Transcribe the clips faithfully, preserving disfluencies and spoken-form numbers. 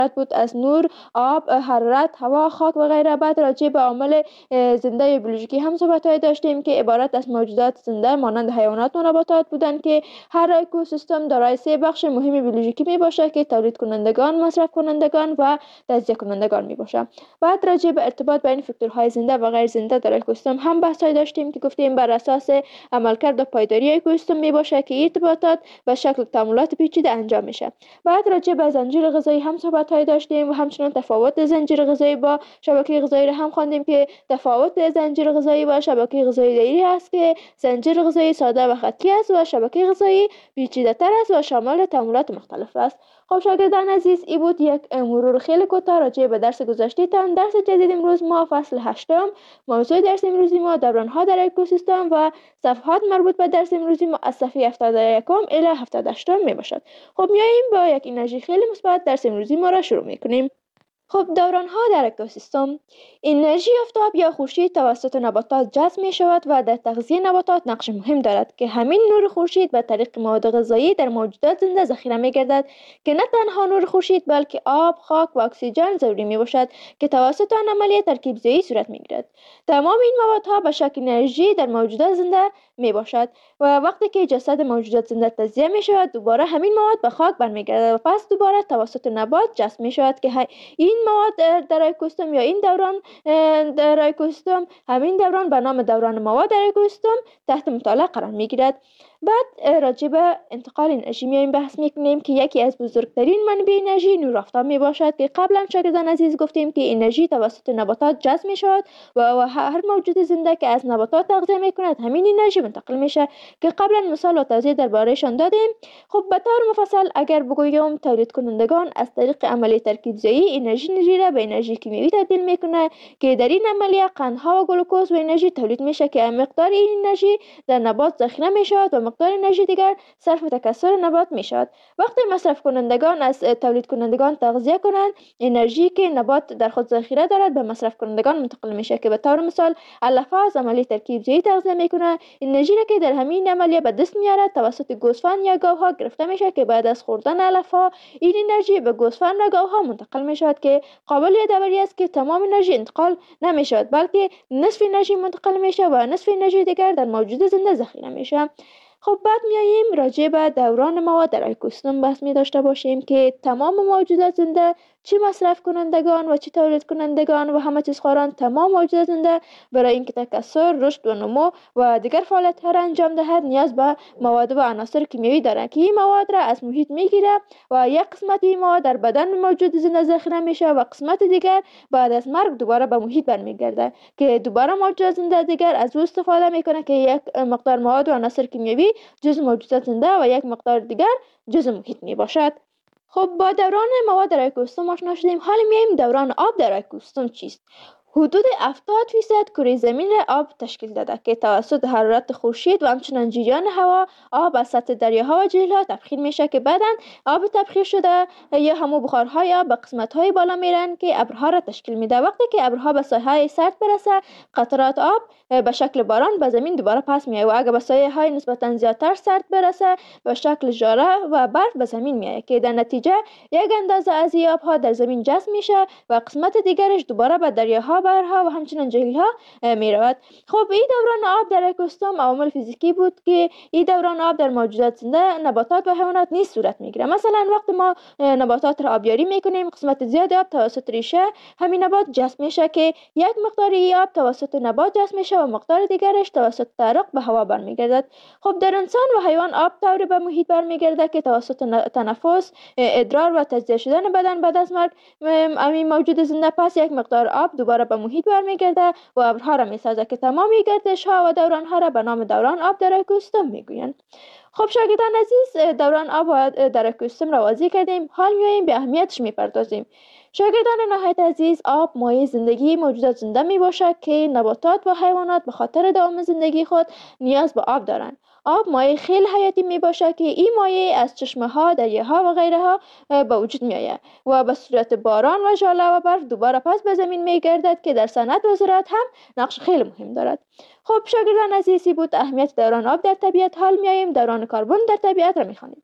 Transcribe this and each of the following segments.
بود از نور، آب، حرارت، هوا، خاک و غیره. بعد راجع به عامل زنده یا بیولوژیکی هم صحبت‌های داشتیم که عبارت از موجودات زنده مانند حیوانات و نباتات بودند که هر اکوسیستم دارای سه بخش مهم بیولوژیکی می باشد که تولید کنندگان، مصرف کنندگان و تجزیه کنندگان می باشد. بعد راجع به ارتباط بین فاکتورهای زنده و غیر زنده در اکوسیستم هم بحث‌های داشتیم که گفتیم بر اساس عملکرد و پایداری اکوسیستم می باشد که ارتباطات به شکل تعاملات پیچیده انجام میشه. بعد راجع به زنجیره غذایی هم صحبت‌های داشتیم و همچنین تفاوت زنجیره غذایی با شبکه غذایی را هم خواندیم که تفاوت زنجیره غذایی با شبکه غذایی دیری است که زنجیره غذایی ساده و خطی است و شبکه غذایی پیچیده‌تر است و شامل تعاملات مختلف است. خب شاگردان عزیز، این بود یک مرور خیلی کوتاه راجع به درس گذشته تان. درس جدید امروز ما فصل هشتم، موضوع درس امروزی ما دوران‌ها در اکوسیستم و صفحات مربوط به درس امروزی ما از صفحه هفتاد و یک الی هفتاد و هشت می باشد. خب میاییم با یک انرژی خیلی مثبت درس امروزی ما را شروع میکنیم. خب دوران‌ها در اکوسیستم، انرژی آفتاب یا خورشید توسط نباتات جذب می شود و در تغذیه نباتات نقش مهم دارد که همین نور خورشید به طریق مواد غذایی در موجودات زنده ذخیره می گردد که نه تنها نور خورشید بلکه آب، خاک و اکسیژن ضروری می باشد که توسط آن عملیه ترکیب زایی صورت می گیرد. تمام این موادها به شکل انرژی در موجودات زنده می باشد و وقتی که جسد موجودات زنده تجزیه می شود دوباره همین مواد به خاک برمیگردد و پس دوباره توسط نبات جذب می شود که این مواد در اکوسیستم یا این دوران در اکوسیستم، همین دوران به نام دوران مواد در اکوسیستم تحت مطالعه قرار می گیرد. بعد راجع به انتقال انرژی میایم بحث میکنیم که یکی از بزرگترین منابع انرژی نور آفتاب می باشد که قبلا شاگردان عزیز گفتیم که انرژی توسط نباتات جذب می شود و هر موجود زنده که از نباتات تغذیه می کند همین انرژی منتقل میشه که قبلا مثال و توضیح دربارهشان دادیم. خب به طور مفصل اگر بگویم تولید کنندگان از طریق عملیه ترکیب زایی انرژی نری را به انرژی کیمیایی تبدیل میکنه که در این عملیه قندها و گلوکوز و انرژی تولید میشه که مقدار این انرژی در نبات ذخیره می شود و مقدار انرژی دیگر صرف تکثر نبات می شود. وقتی مصرف کنندگان از تولید کنندگان تغذیه کنند، انرژی که نبات در خود ذخیره دارد به مصرف کنندگان منتقل میشه که به طور مثال علفه از عملیه ترکیب زایی تغذیه میکنه. انرژی را که در همین عملیه به دست میارد توسط گوسفند یا گاوها گرفته میشه که بعد از خوردن علفها این انرژی به گوسفند و گاوها منتقل می شود که قابل یادآوری است که تمام انرژی انتقال نمی شود بلکه نصف انرژی منتقل میشه و نصف انرژی دیگر در موجود زنده ذخیره میشه. خب بعد میاییم راجع به دوران مواد در اکوسیستم بحث می داشته باشیم که تمام موجودات زنده چه مصرف کنندگان و چه تولید کنندگان و همه چیز خواران تمام موجودات زنده برای اینکه تکثر، رشد و نمو و دیگر فعالیت‌ها را انجام دهد نیاز به مواد و عناصر کیمیایی دارند که این مواد را از محیط میگیره و یک قسمت این مواد در بدن موجود زنده ذخیره میشه و قسمت دیگر بعد از مرگ دوباره به محیط برمیگرده که دوباره موجودات زنده دیگر از او استفاده میکنه که یک مقدار مواد و عناصر کیمیایی جزء موجودات زنده و یک مقدار دیگر جزء محیط می باشد. خب با دوران مواد در اکوسیستم آشنا شدیم. حالا میایم دوران آب در اکوسیستم چیست؟ حدود هفتاد فیصد کره زمین را آب تشکیل داده که توسط حرارت خورشید و همچنین جریان هوا آب از سطح دریاها و جهیل‌ها تبخیر میشه که بعداً آب تبخیر شده یا همو بخارهای آب به قسمت‌های بالا میرن که ابرها را تشکیل میده. وقتی که ابرها به ساحه‌های سرد برسه قطرات آب به شکل باران به زمین دوباره پس میاد و اگر به ساحه‌های نسبتاً زیادتر سرد برسه به شکل ژاره و برف به زمین میاد که در نتیجه یک اندازه از این آب‌ها در زمین جذب میشه و قسمت دیگرش دوباره به دریاها، بحرها و همچنین جهیل‌ها می رود. خب این دوران آب در اکوسیستم عوامل فیزیکی بود که این دوران آب در موجودات زنده نباتات و حیوانات نیز صورت میگیره. مثلا وقتی ما نباتات را آبیاری میکنیم قسمت زیاد آب توسط ریشه همین نبات جذب میشه که یک مقدار آب توسط نبات جذب میشه و مقدار دیگرش توسط تعرق به هوا برمیگردد. خب در انسان و حیوان آب طوری به محیط برمیگرده که توسط تنفس، ادرار و تجزیه شدن بدن بعد از مرگ همین موجود زنده پس یک مقدار آب دوباره به محیط برمیگرده و ابرها را میسازه که تمامی گردش ها و دوران ها را به نام دوران آب در اکوسیستم میگویند. خب شاگردان عزیز، دوران آب در اکوسیستم را واضح کردیم. حال میاییم به اهمیتش میپردازیم. شاگردان نهایت عزیز، آب مایه زندگی موجودات زنده می باشد که نباتات و حیوانات به خاطر دوام زندگی خود نیاز به آب دارند. آب مایع خیلی حیاتی می باشد که این مایع از چشمه ها، دریاها و غیره ها به وجود می آید و به صورت باران و ژاله و برف دوباره پس به زمین می گردد که در صنعت و زراعت هم نقش خیلی مهم دارد. خب شاگردان عزیزی بود اهمیت دوران آب در طبیعت. حال می آییم دوران کربن در طبیعت را می خوانیم.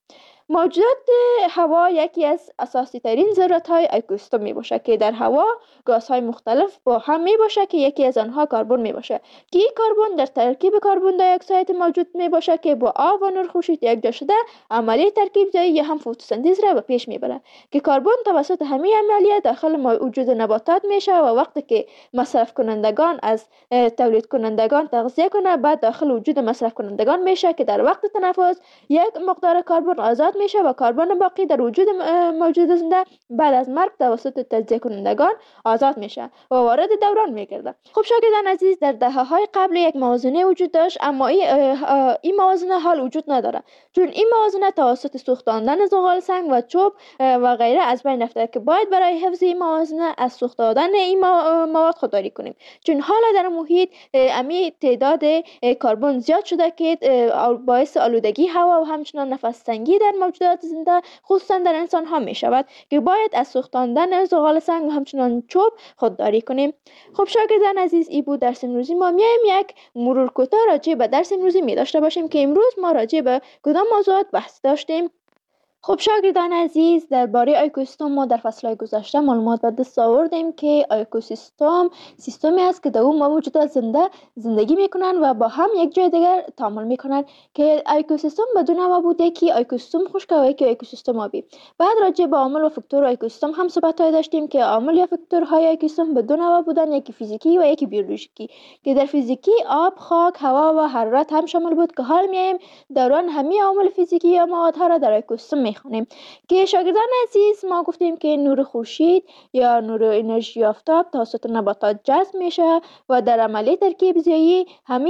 موجودات هوا یکی از اساسی ترین ذرات های اکوسیستم می باشه که در هوا گازهای مختلف با هم می باشه که یکی از آنها کربن می باشه که این کربن در ترکیب کربن دی اکساید موجود می باشه که با آب و نور خورشید یکجا شده عملیه ترکیب زایی یا هم فتوسنتز را به پیش می بره که کربن توسط همین عملیه داخل وجود نباتات میشه و وقتی که مصرف کنندگان از تولید کنندگان تغذیه کنه بعد داخل وجود مصرف کنندگان میشه که در وقت تنفس یک مقدار کربن آزاد میشه و کربن باقی در وجود موجود زنده بعد از مرگ توسط تجزیه کنندگان آزاد میشه و وارد دوران میگرده. خب شاگردان عزیز، در دهه های قبل یک موازنه وجود داشت، اما این این موازنه حال وجود نداره، چون این موازنه توسط سوختاندن زغال سنگ و چوب و غیره از بین رفته که باید برای حفظ این موازنه از سوخت دادن این مواد خودداری کنیم، چون حالا در محیط امی تعداد کربن زیاد شده که باعث آلودگی هوا و همچنان نفس تنگی در موجودات زنده خصوصا در انسان ها می شود که باید از سوختاندن زغال سنگ و همچنان چوب خودداری کنیم. خب شاگردان عزیز، ای بود درس امروزی ما. میایم یک مرور کوتاه راجع به درس امروزی می داشته باشیم که امروز ما راجع به کدام موضوعات بحث داشتیم. خب شاگردان عزیز، درباره اکوسیستم ما در فصل‌های گذشته معلومات به دست آوردیم که اکوسیستم سیستمی است که در اون موجودات زنده زندگی میکنن و با هم یک جای دیگر تعامل میکنن که اکوسیستم به دو نوع بوده که اکوسیستم خشک و یکی اکوسیستم آبی. بعد راجع به عامل و فاکتور اکوسیستم هم صحبت داشتیم که عامل یا فاکتورهای اکوسیستم به دو نوع بودن، یکی فیزیکی و یکی بیولوژیکی، که در فیزیکی آب، خاک، هوا و حرارت هم شامل بود که حال میایم دوران همه عوامل فیزیکی یا موادها را در اکوسیستم میخونیم. که شاگردان عزیز، ما گفتیم که نور خورشید یا نور انرژی آفتاب توسط نباتات جذب میشه و در عملیه ترکیب زایی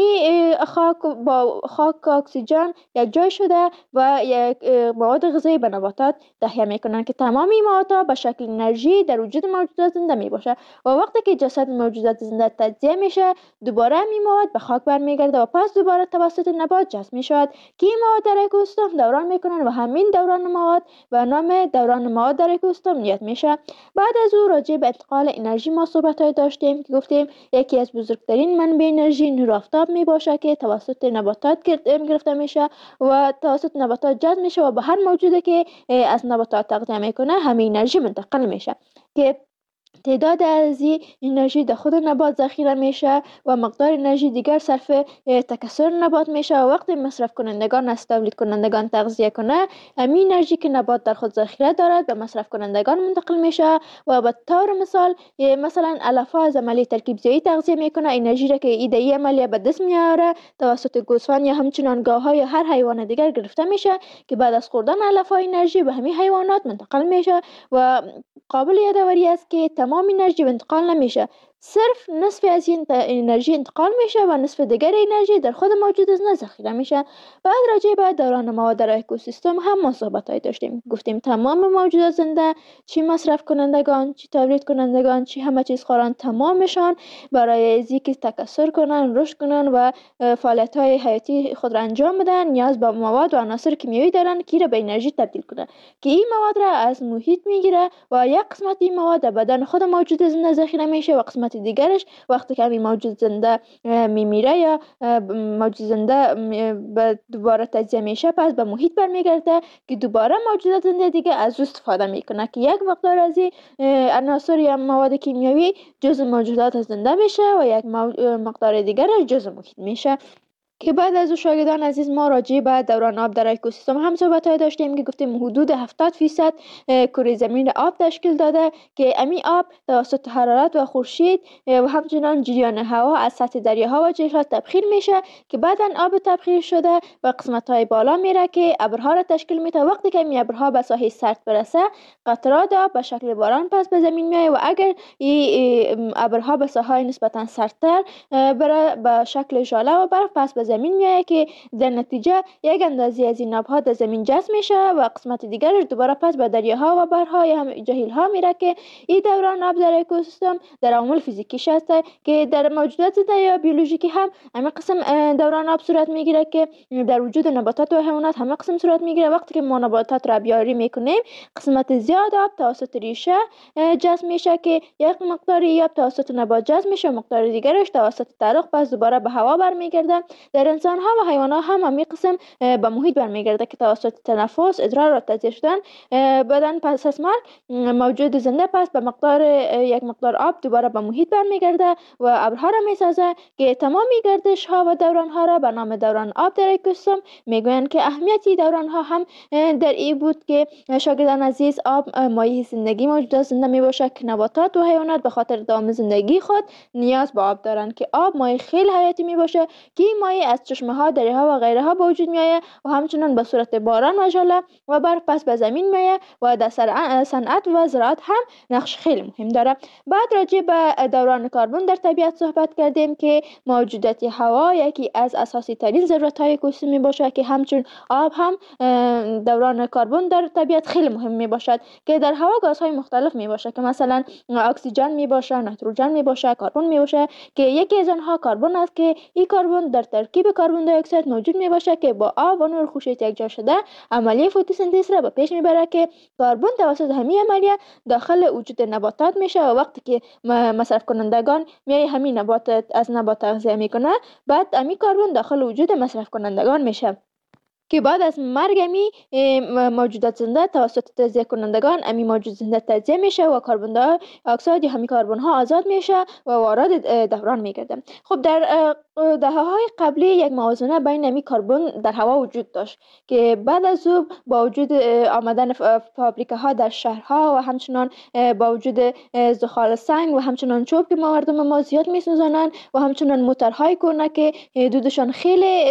همه خاک با خاک اکسیژن یک جای شده و یک مواد غذایی به نباتات تهیه میکنن که تمام این موادها به شکل انرژی در وجود موجودات زنده میباشه و وقتی که جسد موجودات زنده تجزیه میشه دوباره این مواد به خاک برمیگرده و پس دوباره توسط نبات جذب میشود که این مواد در اکوسیستم دوران میکنن و همین دوران مواد به نام دوران مواد در اکوسیستم یاد میشه. بعد از او راجع به انتقال انرژی ما صحبت های داشتیم که گفتیم یکی از بزرگترین منبع انرژی نور آفتاب می باشه که توسط نباتات گرفته میشه و توسط نباتات جذب میشه و به هر موجودی که از نباتات تغذیه میکنه همین انرژی منتقل میشه که تعداد از این انرژی در خود نبات ذخیره میشه و مقدار انرژی دیگر صرف تکثر نبات میشه و وقتی مصرف کنندگان از تولید کنندگان تغذیه کنه همین انرژی که نبات در خود ذخیره دارد به مصرف کنندگان منتقل میشه و به طور مثال مثلا علفها از عملیه ترکیب زایی تغذیه میکنه انرژی را که ایده عملیه به دست میاره توسط گوسفند یا همچنان گاوها یا هر حیوان دیگر گرفته میشه که بعد از خوردن علفها انرژی به همین حیوانات منتقل میشه و قابل یادآوری است که تمام انرژی انتقال نمیشه، صرف نصف از این انرژی انتقال میشه و نصف دیگر انرژی در خود موجود زنده ذخیره میشه. بعد راجع به دوران مواد در اکوسیستم هم ما صحبت داشتیم، گفتیم تمام موجودات زنده چی مصرف کنندگان چی تولید کنندگان چی همه چیز خوران تمامشان برای از اینکه تکثر کنن رشد کنن و فعالیت های حیاتی خود را انجام بدن نیاز به مواد و عناصر کیمیایی دارن که را به انرژی تبدیل کنن که این مواد را از محیط میگیره و یک قسمت این مواد در بدن خود موجود زنده ذخیره میشه و قسمت دیگرش وقتی که همین موجود زنده میمیره یا موجود زنده به دوباره تجزیه میشه پس به محیط برمیگرده که دوباره موجودات زنده دیگه از او استفاده میکنه که یک مقدار از این عناصر یا مواد کیمیایی جزء موجودات زنده میشه و یک مقدار دیگرش جزء محیط میشه. که بعد از او شاگردان عزیز ما راجع به دوران آب در اکوسیستم هم صحبت های داشتیم که گفتیم حدود هفتاد فیصد کره زمین آب تشکیل داده که امی آب توسط حرارت و خورشید و همچنان جریان هوا از سطح دریاها و جهیزها تبخیر میشه که بعدا آب تبخیر شده و قسمت های بالا میره که ابرها را تشکیل میده. وقتی که این ابرها به ساحه سرد برسه قطرات آب به شکل باران پس به زمین میاد و اگر این ابرها به ساحه نسبتا سردتر بره به شکل ژاله و برف پس به زمین میاد که در نتیجه یک اندازه از این آبها در زمین جذب میشه و قسمت دیگرش دوباره پس به دریاها و بحرها یا هم جهیل‌ها میره که این دوران آب در اکوسیستم در عوامل فیزیکیش هست که در موجودات زنده یا بیولوژیکی هم همه قسم دوران آب صورت میگیره که در وجود نباتات و حیوانات همه قسم صورت میگیره. وقتی که ما نباتات را آبیاری میکنیم قسمت زیاد آب توسط ریشه جذب میشه که یک مقداری آب توسط نبات جذب میشه و مقدار دیگرش توسط ترق پس دوباره به هوا برمیگرده. در انسان ها و حیوانات هم همین قسم به محیط برمیگرده که توسط تنفس، ادرار و تجزیه شدن بدن پس از مرگ موجود زنده پس به مقدار یک مقدار آب دوباره به محیط برمیگرده و ابرها را میسازه که تمامی گردش ها و دوران ها را به نام دوران آب در اکوسیستم میگویند که اهمیتی دوران ها هم در این بود که شاگردان عزیز آب مایه زندگی موجودات زنده می باشد که نباتات و حیوانات به خاطر دوام زندگی خود نیاز به آب دارند که آب مایه خیلی حیاتی می باشه که این مایه از چشمه ها، دره ها و غیره ها به وجود می آید و همچنان به صورت باران و ژله و برف پس به زمین می آید و در صنعت و زراعت هم نقش خیلی مهم داره. بعد راجع به دوران کربن در طبیعت صحبت کردیم که موجودات هوا یکی از اساسی ترین ضرورت های اکوسیستم می باشد که همچون آب هم دوران کربن در طبیعت خیلی مهم می باشد که در هوا گازهای مختلف می باشد که مثلا اکسیژن می باشد، نیتروژن می باشد، کربن می باشد که یکی از آنها کربن است که این کربن در ترکیب کربن دی اکساید موجود می باشد که با آب و نور خورشید یکجا شده عملیه فتوسنتز را به پیش می بره که کربن توسط همین عملیه داخل وجود نباتات میشه و وقتی که مصرف کنندگان میای همین نبات از نبات تغذیه میکنه بعد همین کربن داخل وجود مصرف کنندگان میشه که بعد از مرگ امی موجودات زنده توسط تجزیه کنندگان امی موجود زنده تجزیه میشه و کربن دی اکساید یا همین کربن ها آزاد میشه و وارد دوران میگرده. خب در دهه‌های قبلی یک موازنه بین امی کربن در هوا وجود داشت که بعد از او با وجود آمدن فابریکه ها در شهرها و همچنان با وجود زغال سنگ و همچنان چوب که مردم ما زیاد میسوزانند و همچنان موتورهای کهنه که دودشان خیلی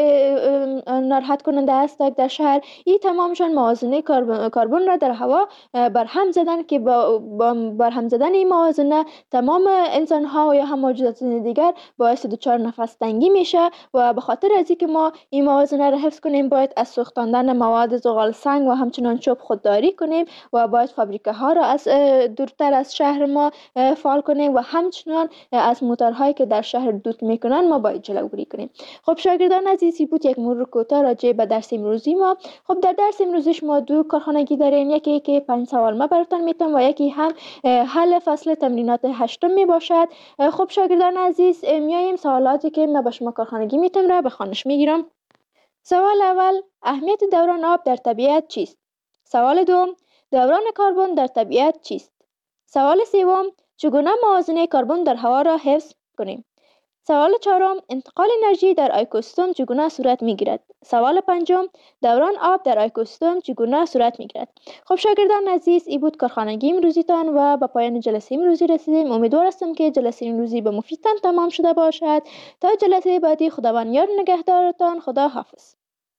ناراحت کننده است در شهر، این تمامشان موازنه کربن را در هوا برهم زدن که با برهم زدن این موازنه تمام انسان ها و یا هم موجودات دیگر باعث دچار نفس تنگی میشه و به خاطر از اینکه ما این موازنه را حفظ کنیم باید از سوختاندن مواد زغال سنگ و همچنان چوب خودداری کنیم و باید فابریکه ها را از دورتر از شهر ما فعال کنیم و همچنان از موتورهایی که در شهر دود میکنن ما باید جلوگیری کنیم. خب شاگردان عزیزی بود یک مرور کوتاه راجع به درس امروزی ما. خب در درس امروزش ما دو کارخانگی داریم، یکی که پنج سوال ما براتون میتونم و یکی هم حل فصل تمرینات هشتم می باشد. خب شاگردان عزیز میایم سوالاتی که ما به شما کارخانگی میتونم را به خوانش میگیرم. سوال اول، اهمیت دوران آب در طبیعت چیست؟ سوال دوم، دوران کربن در طبیعت چیست؟ سوال سوم، چگونه موازنه کربن در هوا را حفظ کنیم؟ سوال چهارم، انتقال انرژی در اکوسیستم چگونه صورت میگیرد؟ سوال پنجم، دوران آب در اکوسیستم چگونه صورت میگیرد؟ خب شاگردان عزیز این بود کارخانگی امروزیتان و به پایان جلسه امروزی رسیدیم. امیدوار هستم که جلسه امروزی به مفیدتان تمام شده باشد. تا جلسه بعدی خداوند یار نگهدارتان. خدا حافظ.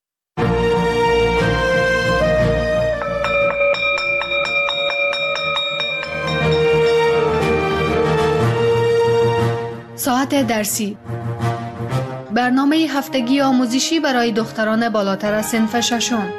ساعت درسی، برنامه هفتگی آموزشی برای دختران بالاتر از صنف ششم.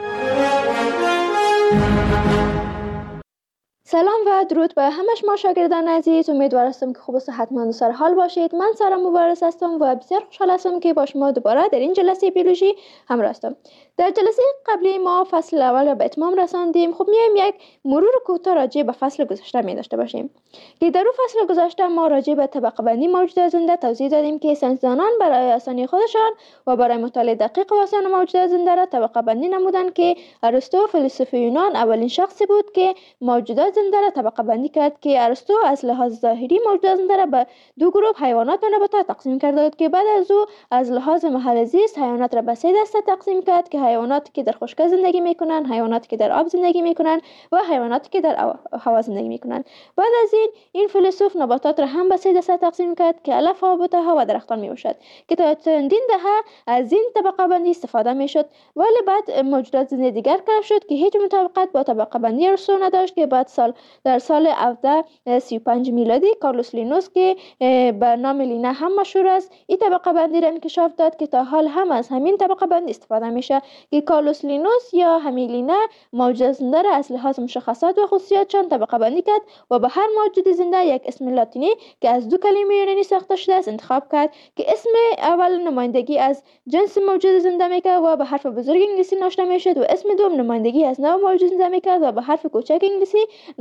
سلام و درود به همه شما شاگردان عزیز. امیدوار هستم که خوب و صحتمند و سر حال باشید. من سارا مبارز هستم و بسیار خوشحال هستم که با شما دوباره در این جلسه بیولوژی همراه هستم. در جلسه قبلی ما فصل اول را به اتمام رساندیم. خب میایم یک مرور کوتاه راجع به فصل گذشته می داشته باشیم که در اون فصل گذشته ما راجع به طبقه بندی موجودات زنده توضیح دادیم که ساینسدانان برای آسانی خودشان و برای مطالعه دقیق واسه موجودات زنده را طبقه بندی نمودند که ارسطو فیلسوف یونان اولین شخصی بود که موجودات زنده را طبقه بندی کرد که ارسطو از لحاظ ظاهری موجودات زنده را به دو گروه حیوانات و نباتات تقسیم کرده بود که بعد از او از لحاظ محل زیست حیوانات را به سه دسته تقسیم کرد که حیواناتی که در خشکی زندگی میکنن، حیواناتی که در آب زندگی میکنن و حیواناتی که در هوا زندگی میکنن. بعد از این این فیلسوف نباتات را هم به سه دسته تقسیم کرد که علف ها، بوته ها و درختان میباشد که تا چندین دهه از این طبقه بندی استفاده میشد، ولی بعد موجودات زنده دیگر کشف شد که هیچ مطابقت با طبقه بندی ارسطو نداشت که بعد سال در سال هفده سی و پنج میلادی کارلوس لینوس که به نام لینا هم مشهور است این طبقه بندی را انکشاف داد که تا حال هم از همین طبقه بندی استفاده میشه که کارلوس لینوس یا همین لینا موجود زنده را از لحاظ مشخصات و خصوصیاتشان طبقه بندی کرد و به هر موجود زنده یک اسم لاتینی که از دو کلمه یونانی ساخته شده است انتخاب کرد که اسم اول نمایندگی از جنس موجود زنده میکرد و به حرف بزرگ انگلیسی نوشته میشد و اسم دوم نمایندگی از نوع موجود زنده میکرد و به حرف کوچک انگلیسی نوشته میشد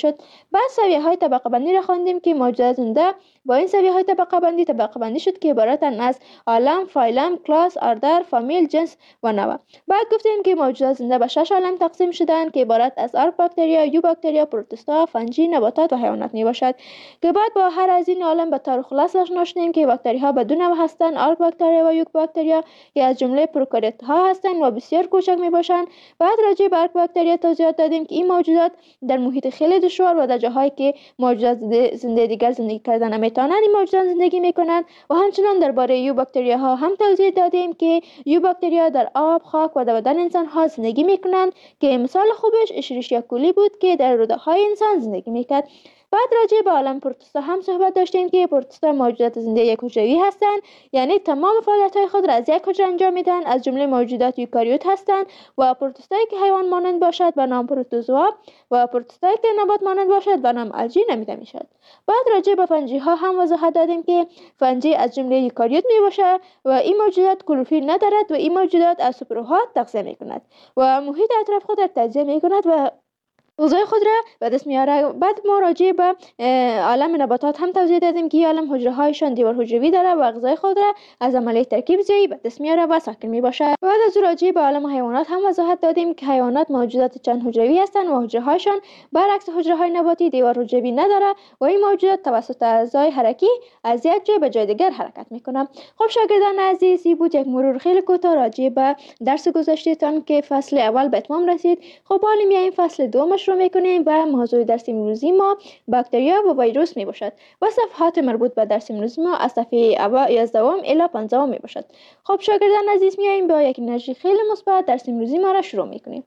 شد. بعد سویه های طبقه بندی را خواندیم که موجودات زنده با این سویه های طبقه بندی طبقه بندی شد که عبارتند از عالم، فایلم، کلاس، اردر، فامیل، جنس و نوع. بعد گفتیم که موجودات زنده به شش عالم تقسیم شدند که عبارت از آرک باکتریا، یو باکتریا، پروتوستا، فنجی، نباتات و حیوانات می باشد که بعد با هر از این عالم به طور خلاص آشنا شدیم که باکتری ها به دو نوع هستند: آرک باکتریا و یوک باکتریا که از جمله پروکاریوت ها هستند و بسیار کوچک می باشند. بعد راجع به آرک باکتریا توضیحات دادیم که این موجودات در محیط خیلی دشوار و در جاهایی که موجودات زنده دیگر زندگی کردن نمیتونند این موجودات زندگی میکنند. و همچنان درباره یو باکتریا ها هم توضیح دادیم که یو باکتریا در آب، خاک و در بدن انسان ها زندگی میکنند که مثال خوبش اشریشیا کولی بود که در روده های انسان زندگی میکرد. بعد راجع به عالم پروتوستا هم صحبت داشتیم که پروتوستا موجودات زنده یک حجروی هستند، یعنی تمام فعالیت‌های خود را از یک حجره انجام میدن، از جمله موجودات یوکاریوت هستند. و پروتوستایی که حیوان مانند باشد به نام پروتوزوا و پروتوستایی که نبات مانند باشد به نام الژی نامیده میشد. بعد راجع به فنجی ها هم وضاحت دادیم که فنجی از جمله یوکاریوت می باشد و این موجودات کلروفیل ندارد و این موجودات از سوپرها تغذیه میکند و محیط اطراف خود را تجزیه میکند و غذای خود را به دست میاره. بعد ما راجع به عالم نباتات هم توضیح دادیم که عالم حجره هایشان دیوار حجروی داره و غذای خود را از عملیه ترکیب زیایی به دست میاره و ساکن می باشه. بعد از راجع به عالم حیوانات هم وضاحت دادیم که حیوانات موجودات چند حجروی هستند و حجره هایشان برعکس حجره های نباتی دیوار حجروی نداره و این موجودات توسط اعضای حرکی از یک جای به جای دیگر حرکت میکنه. خب شاگردان عزیز، این بود یک مرور خیلی کوتاه راجع به درس گذشتهتان که فصل اول به اتمام رسید. خب حالا میایم فصل دوم رو میکنیم و موضوع درس امروزی ما باکتریا و ویروس می باشد و صفحات مربوط به درس امروزی ما از صفحه یازده الی پانزده می باشد. خب شاگردان عزیز، میایم با یک انرژی خیلی مثبت درس امروزی ما را شروع میکنیم.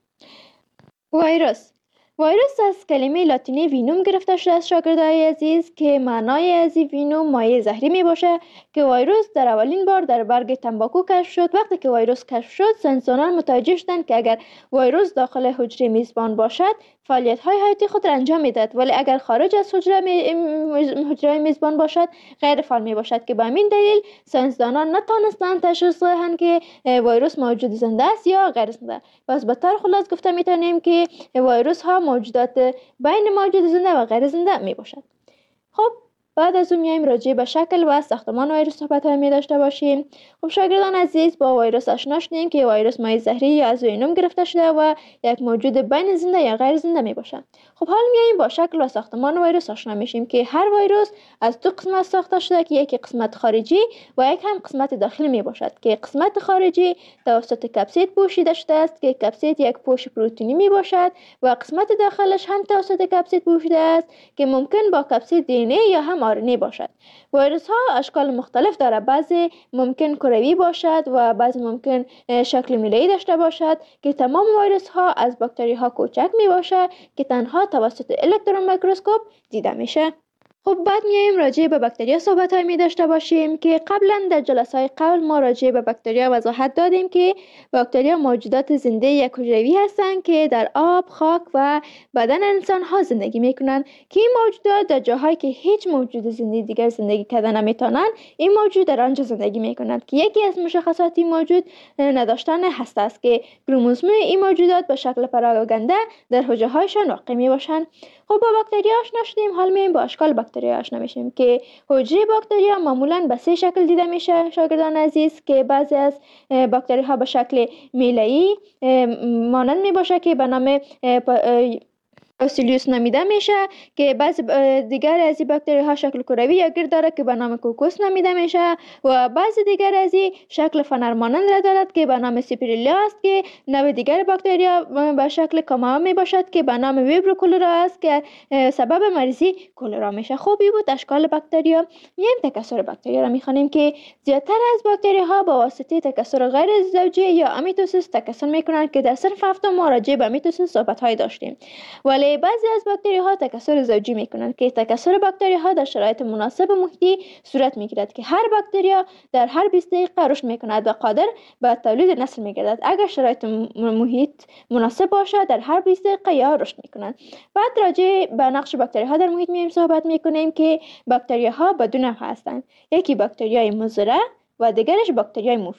ویروس ویروس از کلمه لاتینی وینوم گرفته شده است شاگردای عزیز که معنای از وینوم مایع زهری می باشه که ویروس در اولین بار در برگ تنباکو کشف شد. وقتی که ویروس کشف شد ساینسدانان متوجه شدند که اگر ویروس داخل حجره میزبان باشد فعالیت های حیاتی خود را انجام میدهد، ولی اگر خارج از حجره می... حجره میزبان باشد غیر فعال می باشد که به همین دلیل ساینسدانان نتوانستند تشخیص دهند که ویروس موجود زنده است یا غیر زنده. پس به طور خلاص گفته میتونیم که ویروس ها موجودات بین موجود زنده و غیر زنده می باشد. خب بعد از اون میایم راجع به شکل و ساختمان ویروس صحبت می داشته باشیم. خب شاگردان عزیز، با ویروس آشنا شدیم که ویروس مایع زهری یا از وینوم گرفته شده و یک موجود بین زنده یا غیر زنده می باشد. خب حالا میایم با شکل و ساختمان ویروس آشنا میشیم که هر ویروس از دو قسمت ساخته شده که یکی قسمت خارجی و یک هم قسمت داخلی می باشد که قسمت خارجی توسط کپسید پوشیده شده است که کپسید یک پوش پروتئینی می باشد و قسمت داخلش هم توسط کپسید پوشیده است که ممکن با کپسید دی ان ای یا هم آر ان ای باشد. ویروس ها اشکال مختلف داره، بعضی ممکن کروی باشد و بعضی ممکن شکل میله‌ای داشته باشد که تمام ویروس ها از باکتری ها کوچک می باشد که تنها توسط الکترون میکروسکوپ دیده میشه. خب بعد میایم راجع به باکتریا صحبت های می داشته باشیم که قبلا در جلسه های قبل ما راجع به باکتریا وضاحت دادیم که باکتریا موجودات زنده یک حجروی هستند که در آب، خاک و بدن انسان ها زندگی میکنند که این موجودات در جاهایی که هیچ موجود زنده دیگر زندگی کردن نمیتونن این موجود در آنجا زندگی میکنند که یکی از مشخصات این موجود نداشتن هسته است که کروموزوم این موجودات به شکل پراگنده در حجره هایشان واقع می باشند. خب با باکتریا آشنا شدیم، حال میایم با اشکال باکتریا آشنا میشیم که حجره باکتریا معمولا به سه شکل دیده میشه شاگردان عزیز که بعضی از باکتری ها به شکل میله‌ای مانند می باشه که به نام اوسیلیوس نامیده میشه که بعضی دیگر از این باکتری ها شکل کروی یا گرد داره که به نام کوکوس نامیده میشه و بعضی دیگر از این شکل فنر مانند را دارد که به نام سیپریلیا است که نوع دیگر باکتریا به شکل کاما می باشد که به نام ویبرو کولرا است که سبب مریضی کولرا میشه. خوبی بود اشکال باکتریا. میایم تکثر باکتریا را میخوانیم که زیادتر از باکتری ها با واسطه تکثر غیر زوجی یا امیتوسیس تکثر میکنند که در صرف هفتم ما راجع به امیتوسیس صحبت های داشتیم. ولی بعضی از باکتری ها تکثر زوجی میکنند که تکثر باکتری ها در شرایط مناسب محیطی صورت میگیرد که هر باکتریا در هر بیست دقیقه رشد میکند و قادر به تولید نسل میگردد اگر شرایط محیط مناسب باشد در هر بیست دقیقه یا رشد میکنند. بعد راجع به نقش باکتری ها در محیط میایم صحبت میکنیم که باکتری ها به دو نوع هستند، یکی باکتریای مضر و دیگرش باکتریای مفید.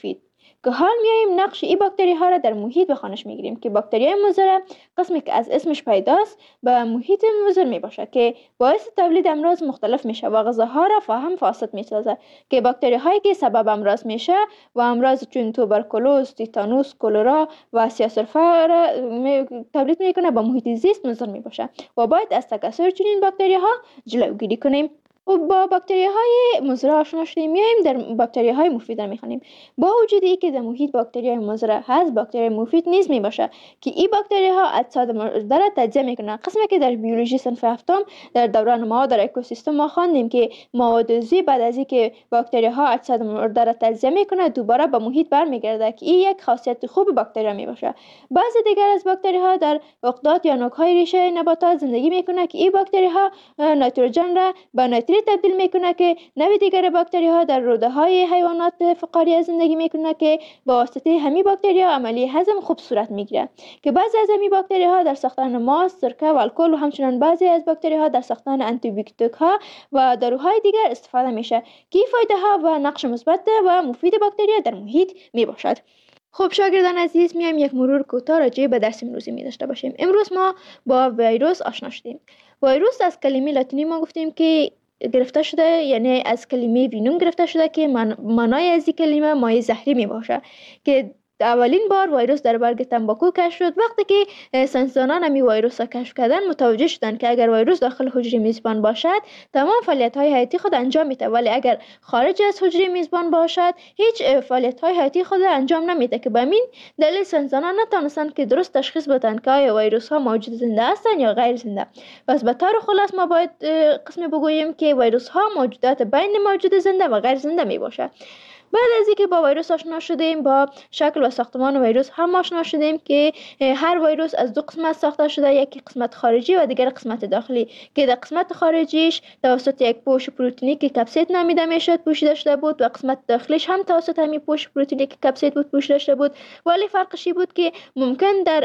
که حال میایم نقش این باکتری ها را در محیط به خوانش میگیریم که باکتری های مضر قسمی که از اسمش پیداست به محیط مضر می باشه که باعث تولید امراض مختلف میشه و غذاها را فاهم فاسد میسازه که باکتری هایی که سبب امراض میشه و امراض چون توبرکولوز، تیتانوس، کلرا و سیاه‌سرفه را تولید میکنه به محیط زیست مضر می باشه و باید از تکثر چنین باکتری ها جلوگیری کنیم. و با باکتری های مضر آشنا شدیم، میایم در باکتری های مفید را میخوانیم. با وجود ای که در محیط باکتری های مضر هست، باکتری مفید نیز می باشه که این باکتری ها اجساد مرده را تجزیه میکنه. قسمی که در بیولوژی صنف هفتم در دوران ما در اکوسیستم ما خواندیم که مواد عضوی بعد از اینکه باکتری ها اجساد مرده را تجزیه میکنه دوباره به محیط برمیگرده که این یک خاصیت خوب باکتری می باشه. بعضی دیگر از باکتری ها در عقدات یا نوک های ریشه نباتات زندگی میکنه که این باکتری ها نیتروژن را به نیتریت تبدیل میکنه که نوع دیگر باکتری ها در روده های حیوانات فقاریه زندگی میکنه که با واسطه همین باکتری ها عملی هضم خوب صورت میگیره که بعضی از همین باکتری ها در ساختن ماست، سرکه و الکل و همچنین بعضی از باکتری ها در ساختن آنتی بیوتیک ها و داروهای دیگر استفاده میشه که این فایده ها و نقش مثبت و مفید باکتری ها در محیط می باشد. خب شاگردان عزیز، میایم یک مرور کوتاه راجع به درس امروزی می داشته باشیم. امروز ما با ویروس آشنا شدیم. ویروس از کلمه لاتینی ما گفتیم که گرفته شده، یعنی از کلمه وینوم گرفته شده که من معنای از این کلمه مایع زهری می باشه که اولین بار ویروس در برگ تنباکو کشف شد. وقتی که ساینسدانان همی ویروس را کشف کردن متوجه شدند که اگر ویروس داخل حجره میزبان باشد تمام فعالیت های حیاتی خود انجام میده، ولی اگر خارج از حجره میزبان باشد هیچ فعالیت های حیاتی خود انجام نمیده که به همین دلیل ساینسدانان نتونستند که درست تشخیص بدن که آیا ویروس ها موجود زنده هستند یا غیر زنده. پس به طور خلاص ما باید قسم بگوییم که ویروس ها موجودات بین موجود زنده و غیر زنده می باشد. بعد از اینکه با ویروس آشنا شدیم، با شکل و ساختمان ویروس هم آشنا شدیم که هر ویروس از دو قسمت ساخته شده، یکی قسمت خارجی و دیگر قسمت داخلی که در قسمت خارجیش توسط یک پوش پروتئینی که کپسید نامیده میشد پوشیده شده بود و قسمت داخلیش هم توسط همین پوش پروتئینی که کپسید بود پوشیده شده بود، ولی فرقش بود که ممکن در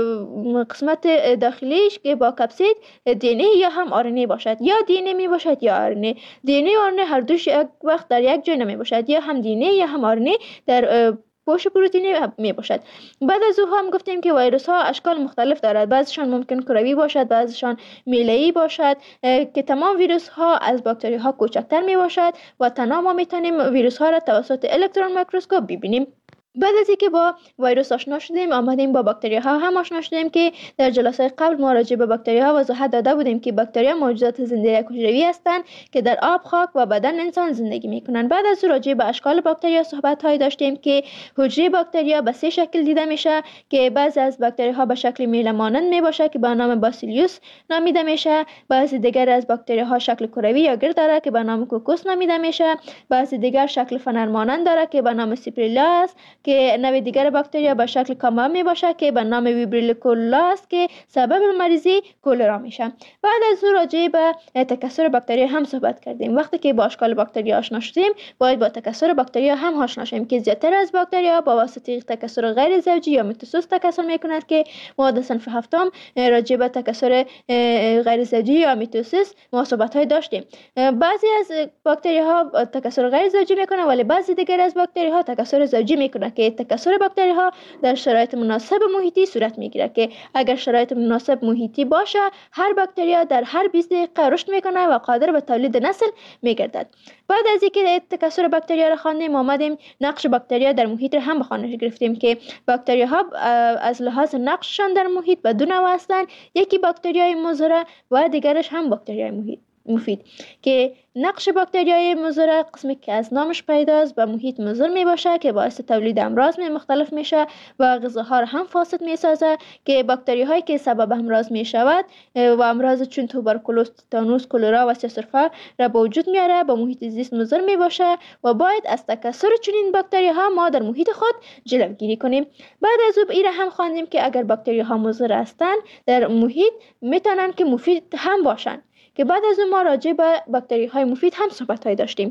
قسمت داخلیش که با کپسید دی ان ای یا هم آر ان ای باشد، یا دی ان ای می باشد یا آر ان ای. دی ان ای و آر ان ای هر دوش یک وقت در یک جای نمی باشد، یا هم دی ان ای یا هم آر ان ای در پوش پروتئینی می باشد. بعد از او هم گفتیم که ویروس ها اشکال مختلف دارد، بعضیشان ممکن کروی باشد، بعضیشان میله‌ای باشد که تمام ویروس ها از باکتری ها کوچکتر می باشد و تنها ما می توانیم ویروس ها را توسط الکترون میکروسکوپ ببینیم. بعد از اینکه با ویروس آشنا شدیم آمدیم با باکتری ها هم آشنا شدیم که در جلسه قبل ما راجع به باکتری ها وضاحت داده بودیم که باکتری ها موجودات زنده حجروی هستند که در آب، خاک و بدن انسان زندگی میکنند. بعد از راجع به اشکال باکتری ها صحبت های داشتیم که حجره باکتری ها به سه شکل دیده میشه که بعضی از باکتری ها به شکل میله مانند می باشه که به نام باسیلیوس نامیده میشه، بعضی دیگر از باکتری ها شکل کروی یا گرد داره که به نام کوکوس نامیده میشه، بعضی دیگر شکل فنر مانند داره که به نام سیپریلا است که نوع دیگر باکتریا به شکل کاما می باشه که به نام ویبریلوکولا است که سبب مریضی کولرا میشه. بعد از او راجع به تکثر باکتریا هم صحبت کردیم. وقتی که با اشکال باکتریا آشنا شدیم باید با تکثر باکتریا هم آشنا شیم که زیادتر از باکتریا با واسطه تکثر غیر زوجی یا میتوسیس تکثر میکنند که ما در صنف هفتم راجع به تکثر غیر زوجی یا میتوسیس ما صحبت های داشتیم. بعضی از باکتریا ها تکثر غیر زوجی میکنند ولی بعضی دیگر از باکتریا ها تکثر زوجی میکنند که تکثر باکتری ها در شرایط مناسب محیطی صورت میگیره که اگر شرایط مناسب محیطی باشه هر باکتری در هر بیست دقیقه رشد میکنه و قادر به تولید نسل میگردد. بعد از اینکه تکثر باکتری را خواندیم آمدیم نقش باکتری در محیط هم به خوانش گرفتیم که باکتری ها از لحاظ نقششان در محیط به دو نوع هستند، یکی باکتریای مضر و دیگرش هم باکتریای محیط مفید که نقش باکتریای مضر قسمی که از نامش پیداست به محیط مضر می باشه که باعث تولید امراض می مختلف میشه و غذاها را هم فاسد می سازه که باکتری هایی که سبب امراض می شود و امراض چون توبرکولوز، تیتانوس، کلرا و سیاه‌سرفه را به وجود میاره به محیط زیست مضر می باشه و باید از تکثر چنین باکتری ها ما در محیط خود جلوگیری کنیم. بعد از او این هم خواندیم که اگر باکتری ها مضر هستند در محیط میتونن که مفید هم باشن که بعد از اون ما راجع به باکتری های مفید هم صحبت های داشتیم.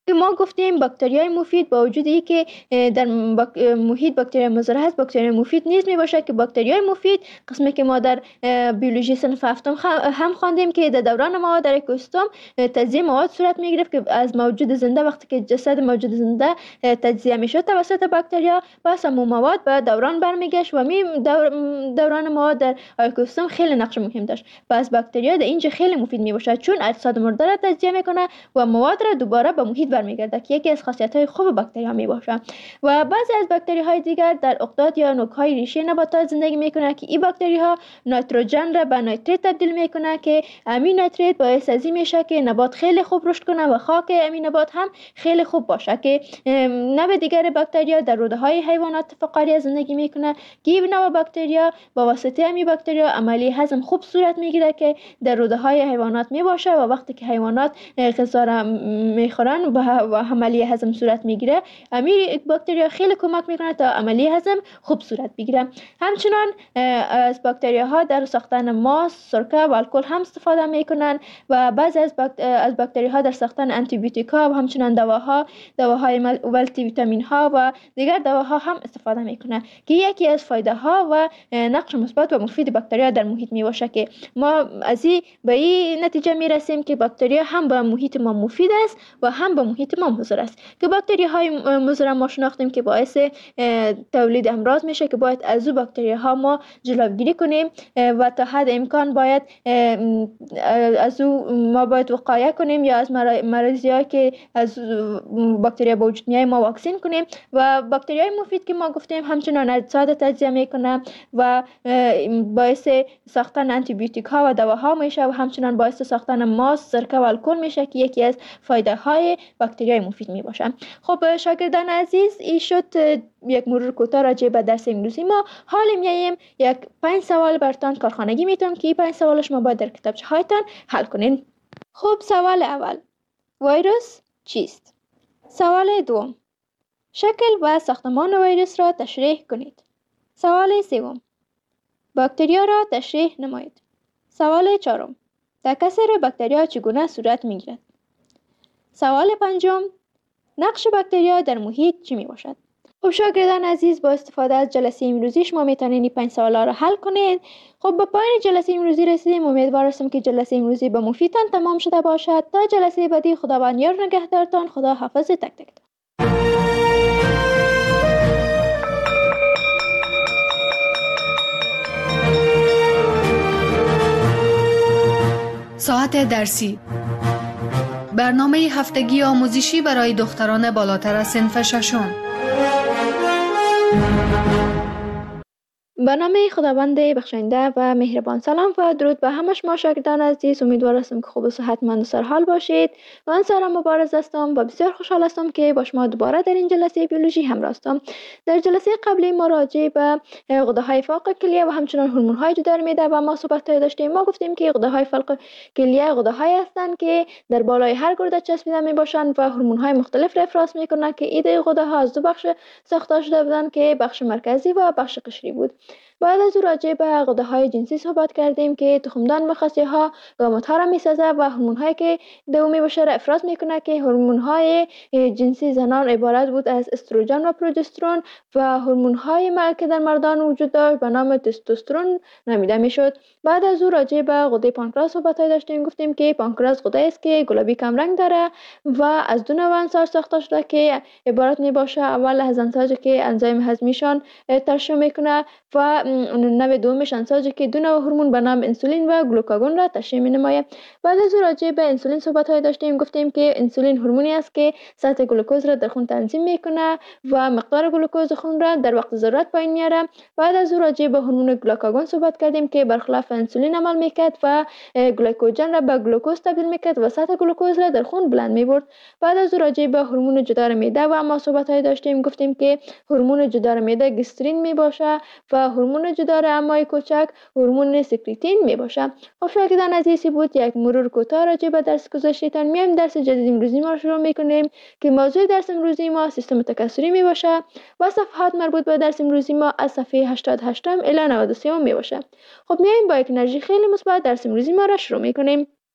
که ما گفتیم باکتریای مفید با وجودی که در باک... محیط باکتری مضر هست، باکتری مفید نیز می باشد که باکتریای مفید قسمی که ما در بیولوژی صنف هفتم هم خواندیم که در دوران ما در اکوسیستم تجزیه مواد صورت می گرفت که از موجود زنده وقتی که جسد موجود زنده تجزیه می شد توسط باکتریا پس همون مواد به دوران برمیگشت و می دور... دوران ما در اکوسیستم خیلی نقش مهم داشت. پس باکتریا در اینجا خیلی مفید می باشد چون اجساد مرده را تجزیه میکنه و مواد را دوباره به محیط برمیگرده که یکی از خاصیت‌های خوب باکتری ها می باشد. و بعضی از باکتری های دیگر در اقداد یا نوک‌های ریشه نباتات زندگی میکنه که این باکتری ها نیتروژن را به نیتریت تبدیل میکنه که امین نیتریت باعث ازی میشه که نبات خیلی خوب رشد کنه و خاک امین نبات هم خیلی خوب باشه. که نوع دیگر باکتریا در روده های حیوانات فقاریه زندگی میکنه که این نوع باکتریا با واسطه امی باکتریا عملی هضم خوب صورت میگیره که در روده های حیوانات می باشه و وقتی که حیوانات غذا را میخورن و عملی هضم صورت میگیره امی باکتریا خیلی کمک میکنه تا عملی هضم خوب صورت بگیره. همچنان از باکتریا ها در ساختن ماست، سرکه و الکل هم استفاده میکنن و بعضی از باکت... از باکتری ها در ساختن آنتی بیوتیکا و همچنان دواها، دواهای ملتی ویتامین ها و دیگر دواها هم استفاده میکنن که یکی از فایده ها و نقش مثبت و مفید باکتریا در محیط می باشه که ما از این به این نتیجه می رسیم که باکتریا هم به محیط ما مفید است و هم به محیط ما مضر است. که باکتری های مضر ما شناختیم که باعث تولید امراض میشه که باید از او باکتری ها ما جلوگیری کنیم و تا حد امکان باید از او ما باید وقایه کنیم یا از مرضی هایی که از باکتریا به وجود میاد ما واکسین کنیم. و باکتری های مفید که ما گفتیم همچنان اجساد تجزیه میکنه و باعث ساختن آنتی بیوتیک ها و دواها میشه و همچنان باعث ساختن ماست، سرکه و الکل میشه که یکی از فایده های باکتری های مفید می باشه. خب شاگردان عزیز، این شد یک مرور کوتاه راجع به درس امروزی ما. حالا میایم یک پنج سوال براتون کارخانگی میتونم که این پنج سوال شما باید در کتابچه هایتان حل کنین. خب سوال اول، ویروس چیست؟ سوال دوم، شکل و ساختمان ویروس را تشریح کنید. سوال سوم، باکتریا را تشریح نمایید. سوال چهارم، تکثر باکتریا چگونه صورت میگیرد؟ سوال پنجم، نقش باکتریا در محیط چی می باشد؟ خب شاگردان عزیز، با استفاده از جلسه امروزی شما میتونید این پنج سوالا را حل کنید. خب به پایان جلسه امروزی رسیدیم. امیدوار هستم که جلسه امروزی به مفیدتان تمام شده باشد. تا جلسه بعدی خداوند یار نگهدارتان. خدا حافظ تک تک. ساعت درسی، برنامه هفتگی آموزشی برای دختران بالاتر از صنف ششم. به نام خداوند بخشنده و مهربان. سلام و درود به همه شما شاگردان عزیز. امیدوار هستم که خوب و صحتمند و سرحال باشید. من سارا مبارز هستم و بسیار خوشحال هستم که با شما دوباره در این جلسه بیولوژی همراه هستم. در جلسه قبلی ما راجع به غده‌های فوق کلیه و همچنان هورمون‌های جدار معده و ما صحبت داشتیم. ما گفتیم که غده‌های فوق کلیه غده‌هایی هستند که در بالای هر گرده چسبیده میباشند و هورمون‌های مختلف را افراز میکنند که ایده غده‌ها از دو بخش ساخته شده بودند که بخش مرکزی و بخش قشری بود. بعد از او راجع به غده‌های جنسی صحبت کردیم که تخمدان مخصی‌ها گامت‌ها را می‌سازد و هورمون‌هایی که دومی باشه را افراز می‌کنه که هورمون‌های جنسی زنان عبارت بود از استروژن و پروژسترون و هورمون‌های که در مردان وجود داشت به نام تستوسترون نامیده می‌شد. بعد از او راجع به غده پانکراس صحبت داشتیم. گفتیم که پانکراس غده است که گلابی کم رنگ داره و از دو نوع انساج ساخته شده که عبارت می‌باشه اول از انساجی که انزیم هضمیشان ترشح می‌کنه و نوع دومش انساجی که دو نوع هورمون به نام انسولین و گلوکاگون را تشریح می‌نماید. بعد از راجع به انسولین صحبت های داشتیم. گفتیم که انسولین هورمونی است که سطح گلوکوز را در خون تنظیم میکنه و مقدار گلوکوز خون را در وقت ضرورت پایین میاره. بعد از راجع به هورمون گلوکاگون صحبت کردیم که برخلاف انسولین عمل میکرد و گلیکوژن را به گلوکوز تبدیل میکرد و سطح گلوکوز را در خون بلند میبرد. بعد از راجع به هورمون جدار معده و ما صحبت های داشتیم. گفتیم که هورمون جدار معده گسترین میباشه و هورمون جدار امعای کوچک هورمون سکریتین می باشه. خب شاگردان عزیزی بود یک مرور کوتاه راجع به درس گذشته‌تان. میایم درس جدید امروزی ما شروع میکنیم که موضوع درس امروزی ما سیستم تکثری می باشه و صفحات مربوط به درس امروزی ما از صفحه هشتاد و هشت الی نود و سه می باشه. خب میایم با یک انرژی خیلی مثبت درس امروزی ما را شروع میکنیم.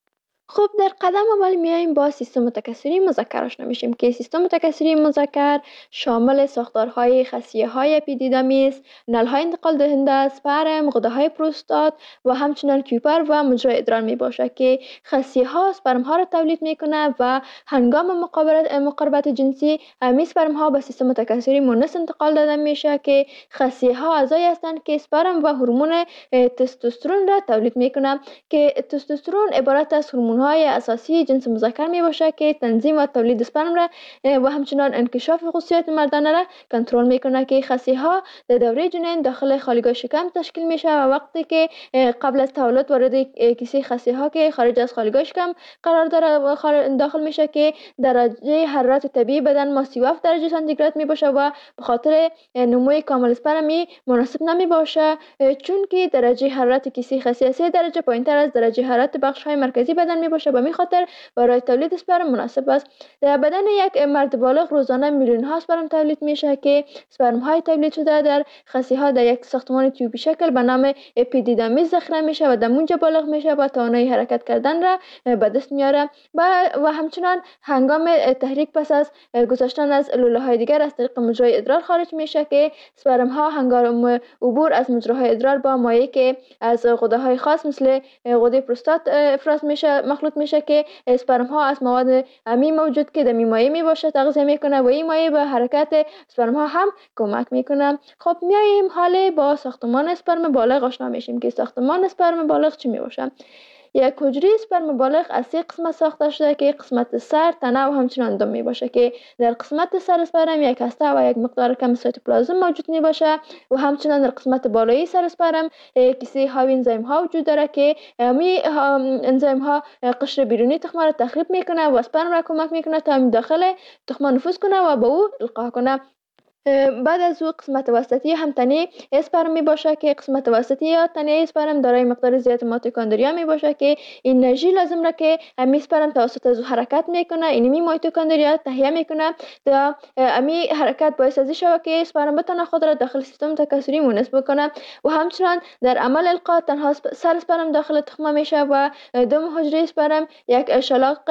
خب در قدم اول میایم با سیستم تکثری مذکر آشنا میشیم که سیستم تکثری مذکر شامل ساختارهای خصیه های اپیدیدامیس، نلهای انتقال دهنده، سپرم، غده های پروستات و همچنین کیوپر و مجرای ادرار می باشد که خصیه ها سپرم ها را تولید می کنه و هنگام مقابلت مقاربت جنسی همین سپرم ها به سیستم تکثری مونس انتقال داده میشه که خصیه ها اعضایی هستند که سپرم و هورمون تستوسترون را تولید می کنه که تستوسترون عبارت از هورمون های اساسی جنس مذکر می باشه که تنظیم و تولید اسپرم را و همچنان انکشاف خصوصیات مردانه را کنترل میکنه که خصیه ها در دوره جنین داخل خالیگاه شکم تشکیل میشه و وقتی که قبل از تولد وارد کیسه خصیه ها که خارج از خالیگاه شکم قرار داره داخل میشه که درجه حرارت طبیعی بدن ما سی و هفت درجه سانتیگراد می باشه و به خاطر نموی کامل اسپرمی مناسب نمی باشه چون که درجه حرارت کیسه خصیه سه درجه پایینتر از درجه حرارت بخش های مرکزی بدن می باشه. به می خاطر برای تولید اسپرم مناسب است. در بدن یک مرد بالغ روزانه میلیون ها اسپرم تولید میشه که اسپرم های تولید شده در خصیه ها در یک ساختمان تیوبی شکل به نام اپیدیدامیس ذخیره میشه و در اونجا بالغ میشه و توانایی حرکت کردن را به دست میاره و و همچنان هنگام تحریک پس از گذشتن از لوله های دیگر از طریق مجرای ادرار خارج میشه که اسپرم ها هنگام عبور از مجراهای ادرار با مایع که از غده های خاص مثل غده پروستات افراز میشه مخلوط میشه که اسپرم ها از مواد امی موجود که در مایع می باشه تغذیه میکنه و این مایع به حرکت اسپرم ها هم کمک میکنه. خب میایم حالا با ساختمان اسپرم بالغ آشنا میشیم که ساختمان اسپرم بالغ چی می باشه. یک حجره اسپرم بالغ از سه قسمت ساخته شده که قسمت سر، تنه و همچنان دم می باشه که در قسمت سر اسپرم یک هسته و یک مقدار کم سایتوپلازم موجود می باشه و همچنان در قسمت بالایی سر اسپرم کیسه حاوی انزیم ها وجود داره که می انزیم ها قشر بیرونی تخم را تخریب میکنه و اسپرم را کمک میکنه تا داخل تخم نفوذ کنه و به او القا کنه. بعد از او قسمت وسطی هم تنه اسپرم می باشه که قسمت وسطی یا تنه اسپرم دارای مقدار زیاد میتوکندریا می باشه که انرژی لازم را که امی اسپرم توسط از حرکت میکنه اینمی میتوکندریا تهیه میکنه تا امی حرکت باعث از شوه که اسپرم بتونه خود را داخل سیستم تکثری مونس بکنه و همچنان در عمل القا تنها سر اسپرم داخل تخمه میشه و دم حجره اسپرم یک شلاق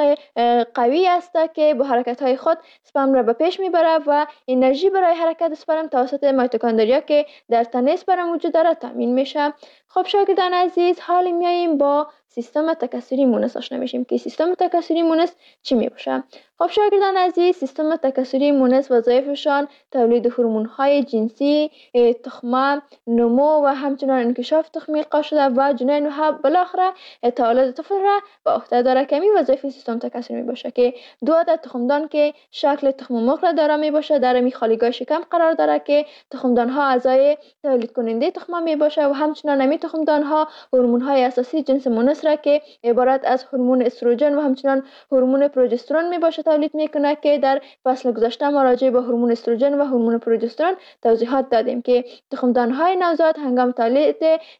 قوی است که با حرکت های خود اسپرم را به پیش میبره و انرژی برای حرکت اسپرم توسط میتوکندریا که در تنه اسپرم وجود داره تامین میشه. خب شاگردان عزیز حالا میاییم با سیستم تکثری مونس آشنا میشیم که سیستم تکثری مونس چی می باشه. خب شاگردان عزیز سیستم تکثری مونس وظایفشان تولید هورمون های جنسی، تخمه، نمو و همچنان انکشاف تخم القا شده و جنین و بالاخره تولد طفل را به عهده داره که این وظایف سیستم تکثری می باشه که دو عدد تخمدان که شکل تخم مرغ را داره می باشه در می خالیگاه شکم قرار داره که تخمدان ها اعضای تولید کننده تخمه می باشه و همچنان می تخمدان ها هورمون های اساسی جنس مونس را که عبارت از هورمون استروژن و همچنان هورمون پروژسترون می باشه تولید میکنه که در فصل گذشته ما راجع به هورمون استروژن و هورمون پروژسترون توضیحات دادیم که تخمدان های نوزاد هنگام تولید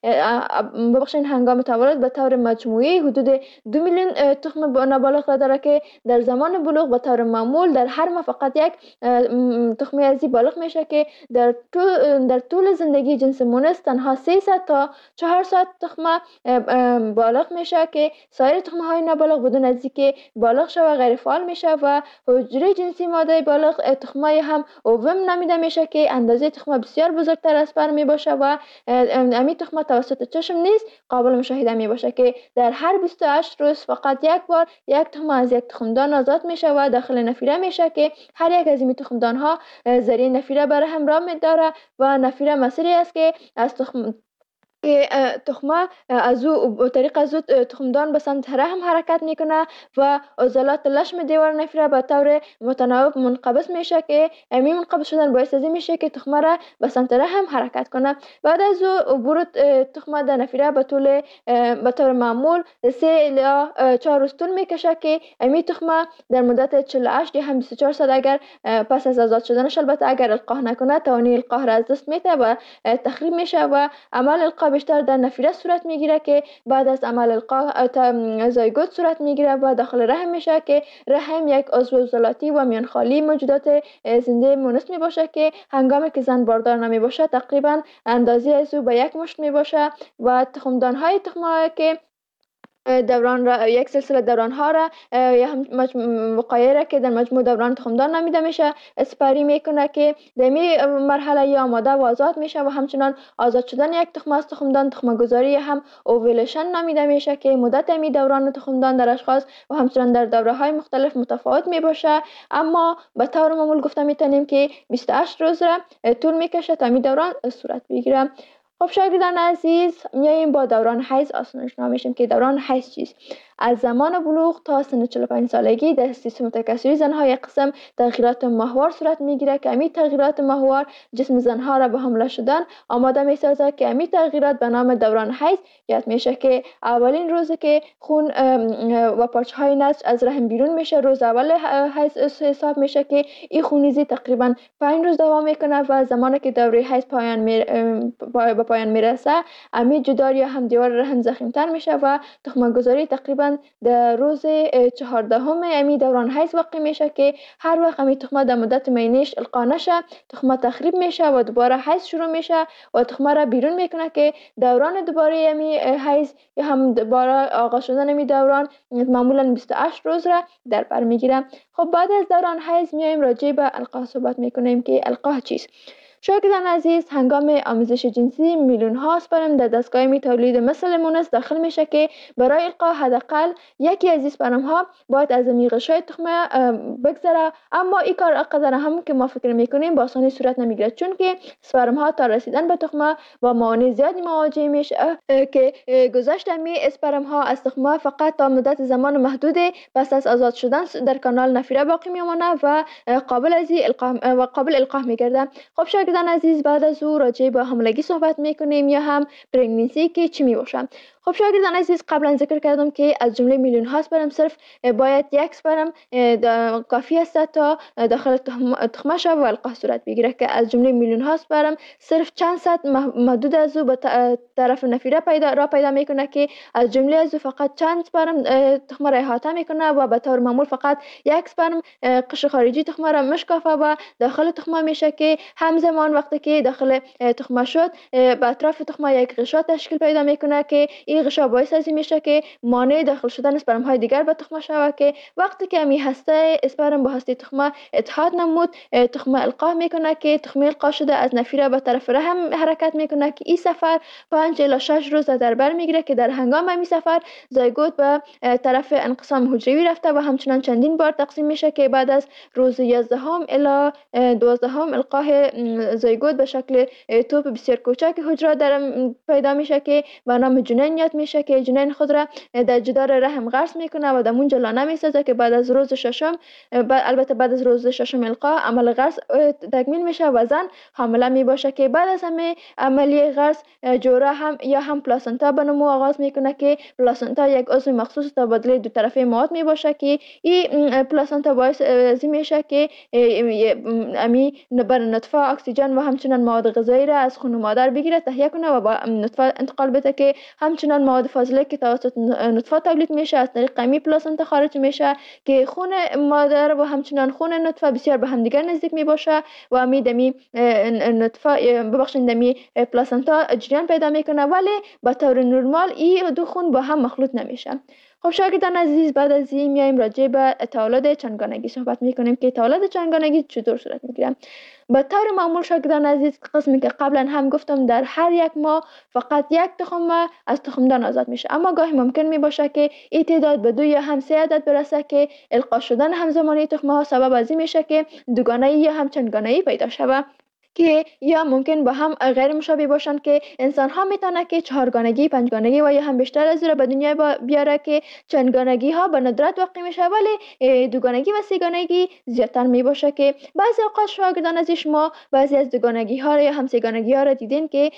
ببخشید هنگام تولد به طور مجموعی حدود دو میلیون تخم نابالغ را داره که در زمان بلوغ به طور معمول در هر ماه فقط یک تخم ازی بالغ میشه که در طول در طول زندگی جنس مونس تنها سیصد تا چهارصد تخم بالغ میشه که سایر تخم های نابالغ بدون از اینکه بالغ شوه غیر فعال میشه و حجره جنسی ماده بالغ تخمای هم اووم نامیده میشه که اندازه تخم بسیار بزرگتر از پر می باشه و امی تخم توسط چشم نیز قابل مشاهده می باشه که در هر بیست و هشت روز فقط یک بار یک تخم از یک تخمدان آزاد میشه و داخل نفیره میشه که هر یک از این تخمدان ها ذریع نفیره بر هم راه میداره و نفیره مسیری است که از تخم که تخمه از او به طریق از او تخمدان به سمت رحم حرکت میکنه و عضلات لشم دیوار نفیره به طور متناوب منقبض میشه که امی منقبض شدن باعث از این میشه که تخمه را به سمت رحم حرکت کنه. بعد از او عبور تخمه در نفیره به طول به طور معمول سه الی چهار روز طول میکشه که امی تخمه در مدت چهل و هشت یا هم بیست و چهار ساعت اگر پس از آزاد شدنش البته اگر القاح نکنه توانی القاح را از دست میده و تخریب میشه و عمل القاح بیشتر در نفیره صورت میگیره که بعد از عمل القاح زایگوت صورت میگیره و داخل رحم میشه که رحم یک عضو عضلاتی و میانخالی موجودات زنده مونس می باشه که هنگامی که زن باردار نمی باشه تقریبا اندازه از او به یک مشت می باشه و تخمدان های تخمه که دوران را یک سلسله دوران ها را یا هم وقایع را که در مجموع دوران تخمدان نامیده میشه اسپری میکنه که در می مرحله یا آماده و آزاد میشه و همچنان آزاد شدن یک تخم از تخمدان تخم گذاری هم اوویلیشن نامیده میشه که مدت می دوران تخمدان در اشخاص و همچنان در دوره های مختلف متفاوت می باشه، اما به طور معمول گفته میتونیم که بیست و هشت روز را طول میکشه تا می دوران صورت بگیره. خب شاگردان عزیز، میاییم با دوران حیض آشنا میشیم که دوران حیض چیست. از زمان بلوغ تا سن چهل و پنج سالگی در سیستم تکثری زنها یک قسم تغییرات ماهوار صورت میگیره که امی تغییرات ماهوار جسم زنها را به حمله شدن آماده میسازه که امی تغییرات به نام دوران حیض یاد میشه که اولین روزی که خون و پارچه های نسج از رحم بیرون میشه روز اول حیض حساب میشه که این خونریزی تقریبا پنج روز دوام میکنه و زمانی که دوره حیض پایان می به پایان میرسه امی جدار یا هم دیوار رحم ضخیم‌تر میشه و تخم گذاری تقریبا در روز چهاردهم امی دوران حیض واقع میشه که هر وقت امی تخمه در مدت مینیش القا نشه تخمه تخریب میشه و دوباره حیض شروع میشه و تخمه را بیرون میکنه که دوران دوباره امی حیض یا هم دوباره آغاز شدن امی دوران معمولا بیست و هشت روز را در بر میگیره. خب بعد از دوران حیض میایم راجع به القاح صحبت میکنیم که القاح چیست. شاگردان عزیز، هنگام آموزش جنسی میلیون ها اسپرم در دستگاه می تولید مثل مونس داخل میشه که برای القاء حداقل یکی از اسپرم ها باید از غشای تخمه بگذره، اما این کار اقدر هم که ما فکر میکنیم با آسانی صورت نمیگیره، چون که اسپرم ها تا رسیدن به تخمه با موانع زیادی مواجه میشه که گذشت می اسپرم ها از تخمه فقط تا مدت زمان محدودی پس از آزاد شدن در کانال نفیره باقی میمونه و قابل از القاح و قابل القاح میگرده. خب شاگردان عزیز، بعد از او راجع به حاملگی صحبت میکنیم یا هم پرگننسی که چی می باشه. خب شاگردان عزیز، قبلا ذکر کردم که از جمله میلیون ها اسپرم صرف باید یک اسپرم کافی است تا داخل تخمه شود و القاح صورت بگیره که از جمله میلیون ها اسپرم صرف چند صد محدود از او به طرف نفیره پیدا را پیدا میکنه که از جمله از او فقط چند اسپرم تخمه را احاطه میکنه و به طور معمول فقط یک اسپرم قشر خارجی تخمه را مشکافه و داخل تخمه میشه که همزمان وقتی که داخل تخمه شد به اطراف تخمه یک غشا تشکیل پیدا میکنه که این غشا باعث از این میشه که مانع داخل شدن اسپرم های دیگر به تخمه شود که وقتی که می هسته اسپرم با هسته تخمه اتحاد نمود تخمه القاح میکنه که تخمه القاح شده از نفیره به طرف رحم حرکت میکنه که این سفر پنج الی شش روز در بر میگیره که در هنگام این سفر زایگوت به طرف انقسام حجروی رفته و همچنان چندین بار تقسیم میشه که بعد از روز یازدهم الی دوازدهم القاح زایگوت به شکل توپ بسیار کوچک حجره در پیدا میشه که به نام جنین یاد میشه که جنین خود را در جدار رحم غرس میکنه و در اونجا لانه میسازه که بعد از روز ششم البته بعد از روز ششم القاح عمل غرس تکمیل میشه و زن حامله میباشه که بعد از همه عملیه غرس جوره هم یا هم پلاسنتا به نمو آغاز میکنه که پلاسنتا یک عضو مخصوص تبادله دو طرفه مواد میباشه که این پلاسنتا باعث از میشه که امی بر نطفه اکسیژن و همچنان مواد غذایی را از خون مادر بگیره تهیه کنه و با نطفه انتقال بده که همچنان مواد فاضله که توسط نطفه تولید میشه از طریق امی پلاسنتا خارج میشه که خون مادر و همچنان خون نطفه بسیار به هم دیگر نزدیک می باشه و امی دمی نطفه ببخشید دمی پلاسنتا جریان پیدا میکنه، ولی به طور نرمال این دو خون با هم مخلوط نمیشه. خب شاگردان عزیز، بعد از این میایم راجع به تولد چندگانگی صحبت میکنیم که تولد چندگانگی چطور صورت میگیره. به طور معمول شاگردان عزیز، قسمی که قبلا هم گفتم در هر یک ماه فقط یک تخم از تخمدان آزاد میشه، اما گاهی ممکن می باشه که این تعداد به دو یا هم سه عدد برسه که القا شدن همزمانی تخمه ها سبب از این میشه که دوگانه‌ای یا هم چندگانه‌ای پیدا شود که یا ممکن با هم غیر مشابه باشن که انسان ها میتونه که چهارگانگی، پنجگانگی و یا هم بیشتر از این به دنیا بیاره که چندگانگی ها به ندرت واقع میشه، ولی دوگانگی و سه‌گانگی زیادتر می باشه که بعضی اوقات شاگردان از شما بعضی از دوگانگی ها یا هم سه‌گانگی ها را دیدین که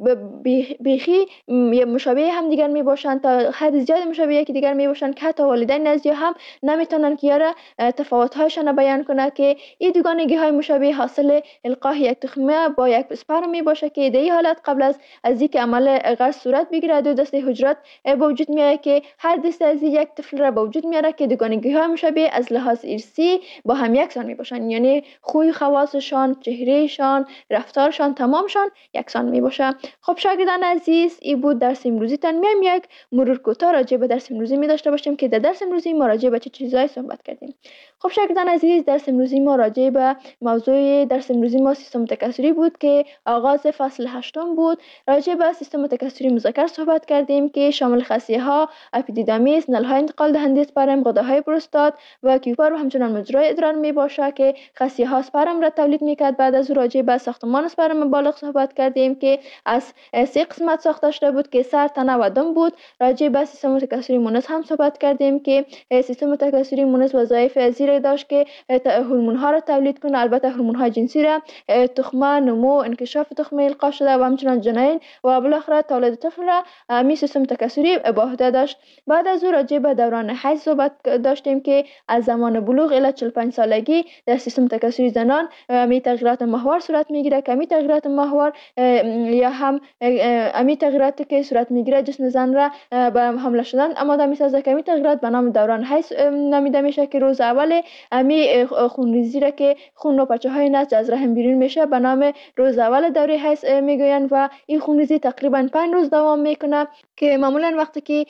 بیخی مشابه هم دیگر می باشن، تا حد زیاد مشابه یکی دیگر می باشن که حتی والدین نزدیک هم نمیتونن که یاره تفاوت هایشان بیان کنه که این دوگانگی های مشابه حاصل القاح یک تخمه با یک اسپرم می باشه که در این حالت قبل از از اینکه عمل غرس صورت بگیره دو دسته حجرات به وجود میاد که هر دسته از یک طفل را به وجود میاره که دوگانگی های مشابه از لحاظ ارثی با هم یکسان می باشن، یعنی خوی خواصشان، چهرهشان، رفتارشان تمامشان یکسان می باشه. خب شاگردان عزیز، این بود درس امروزی تان. میایم یک مرور کوتاه راجع به درس امروزی می داشته باشیم که در درس امروزی ما راجع به چه چیزایی صحبت کردیم. خب شاگردان عزیز، درس امروزی ما راجع به موضوع درس امروزی ما سیستم تکثری بود که آغاز فصل هشتم بود. راجع به سیستم تکثری مذکر صحبت کردیم که شامل خصیه ها، اپیدیدامیس، نلهای انتقال دهنده اسپرم، غده‌های پروستات و کیوپر و همچنان مجرای ادرار می باشه که خصیه ها اسپرم را تولید میکرد. بعد از راجع به ساختمان اسپرم بالغ صحبت کردیم که از سه قسمت ساخته شده بود که سر، تنه و دم بود. راجع به سیستم تکثری مونس هم صحبت کردیم که سیستم تکثری مونس وظایف زیر داشت که هورمون ها را تولید کنه، البته هورمون های جنسی را، تخمه، نمو، انکشاف تخمه القا شده و همچنان جنین و بالاخره تولد طفل را می سیستم تکثری به عهده داشت. بعد از او راجع به دوران حیض صحبت داشتیم که از زمان بلوغ الی چهل و پنج سالگی در سیستم تکثری زنان می تغییرات محور صورت میگیره که می تغییرات محور یا هم امی تغییراتی که صورت میگیره جسم زن را به حمله شدن آماده میسازه که می تغییرات به نام دوران حیض نامیده میشه که روز اول امی خونریزی را که خون و پچه های نسج از رحم بیرون میشه به نام روز اول دوره حیض میگوین و این خونریزی تقریبا پنج روز دوام میکنه که معمولا وقتی که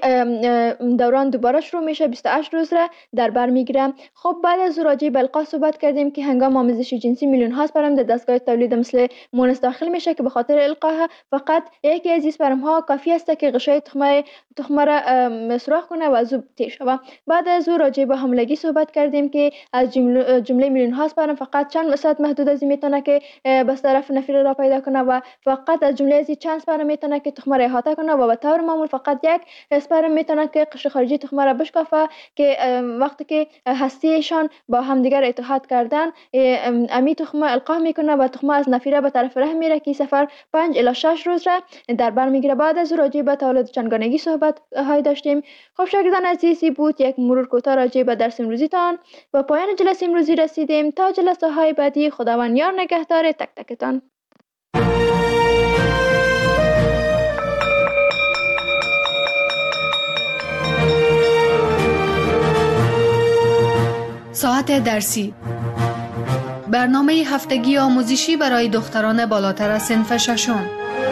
این دوران دوباره شروع میشه بیست و هشت روز را در بر میگیره. خب بعد از راجع به القاح صحبت کردیم که هنگام آمیزش جنسی میلیون ها اسپرم در دستگاه تولید مثل مونس داخل میشه که به خاطر القاح فقط یکی از اسپرم ها کافی است که غشای تخمه تخمه را سوراخ کنه و زوب تیر شود. بعد از راجع به حاملگی صحبت کردیم که از جمله, جمله میلیون ها اسپرم فقط چند درصد محدود از این میتونه که بس طرف نفیر را پیدا کنه و فقط از جمله از چند اسپرم میتونه که تخمه را احاطه کنه و به طور معمول فقط یک اسپرم میتونه که قشر خارجی تخمه را بشکافه که وقتی که هستیشان با همدیگر اتحاد کردن امی تخمه القاح میکنه و تخمه از نفیره به طرف رحم میره که سفر پنج الی شش روز را در بر میگیره. بعد از راجع به تولد چندگانگی صحبت های داشتیم. خب شاگردان عزیزی بود یک مرور کوتاه راجع به درس امروزی تان. و پایان جلسه امروزی رسیدیم. تا جلسه های بعدی خداوند یار نگهدار تک تکتان. ساعت درسی، برنامه هفتگی آموزشی برای دختران بالاتر از صنف ششم.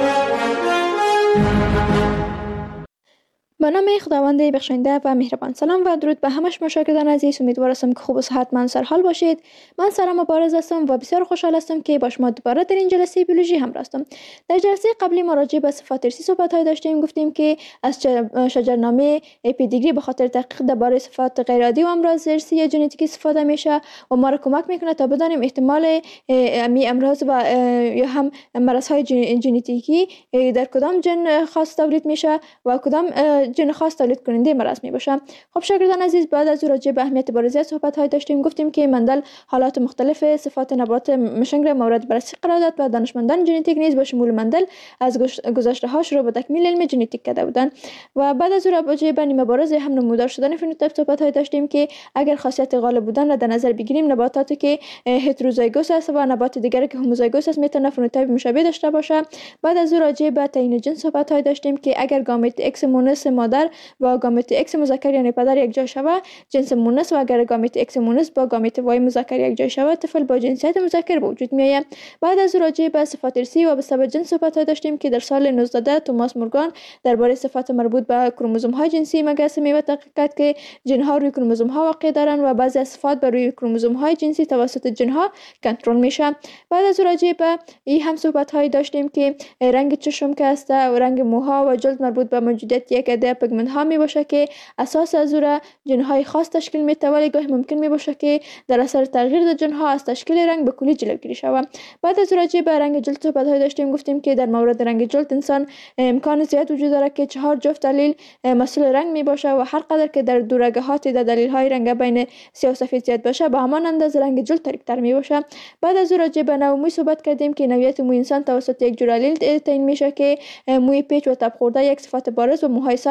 به نام خداوند بخشنده و مهربان. سلام و درود به همه شما شاگردان عزیز. امیدوار هستم که خوب و صحتمند سرحال باشید. من سارا مبارز هستم و بسیار خوشحال هستم که با شما دوباره در این جلسه بیولوژی همراه هستم. در جلسه قبلی ما راجع به صفات ارثی صحبت های داشتیم. گفتیم که از شجرنامه پیدیگری به خاطر تحقیق درباره صفات غیر عادی و امراض ارثی یا ژنتیکی استفاده میشه و ما را کمک میکنه تا بدانیم احتمال امی امراض و یا هم مرض های ژنتیکی در کدام جن خاص تولید میشه و کدام جن خاص تولید کننده مرض می باشه. خب شاگردان عزیز، بعد از راجع به اهمیت بارزیت صحبت های داشتیم. گفتیم که مندل حالات مختلف صفات نبات مشنگ را مورد بررسی قرار داد و دانشمندان ژنتیک نیز با شمول مندل از گذشته هاش رو به تکمیل علم ژنتیک کرده بودند. و بعد از راجع به نیمه بارز هم نمودار شدن فنوتیپ صحبت های داشتیم که اگر خاصیت غالب بودن را در نظر بگیریم، نباتاتی که هتروزایگوس است و نبات دیگری که هوموزایگوس است میتونه فنوتیپ مشابه داشته باشه. بعد از راجع به تعیین جنس صحبت های داشتیم که اگر گامت ایکس مونس مادر با گامت ایکس مذکر یعنی پدر یک جای شود جنس مونس و اگر گامت ایکس مونس با گامت وای مذکر یک جای شود طفل با جنسیت مذکر به وجود میآید. بعد از راجع به صفات ارثی و به سبب جنس صحبت داشتیم که در سال نوزده توماس مورگان درباره صفات مربوط به کروموزوم های جنسی مگس می تحقیق کرد که جن ها روی کروموزوم ها واقع دارند و بعضی از صفات بر روی کروموزوم های جنسی توسط جن ها کنترل میشه. بعد از راجع به این هم صحبت های داشتیم که رنگ چشم که است و رنگ موها و جلد مربوط به موجودیت یک عده پیگمنت ها می باشه که اساس از او را جن های خاص تشکیل میده، ولی گاهی ممکن می باشه که در اثر تغییر در جن ها از تشکیل رنگ به کلی جلوگیری شود. بعد از راجع به رنگ جلد صحبت های داشتیم. گفتیم که در مورد رنگ جلد انسان امکان زیاد وجود داره که چهار جفت دلیل مسئول رنگ می باشه و هر قدر که در دورگهات در دلیل های رنگ بین سیاه و سفید زیاد باشه به همان اندازه رنگ جلد تاریک تر می باشه. بعد از راجع به نوع موی صحبت کردیم که نوعیت موی انسان توسط یک جور الیل تعیین میشه که موی پیچ و تب خورده یک صفت بارز و موهای صاف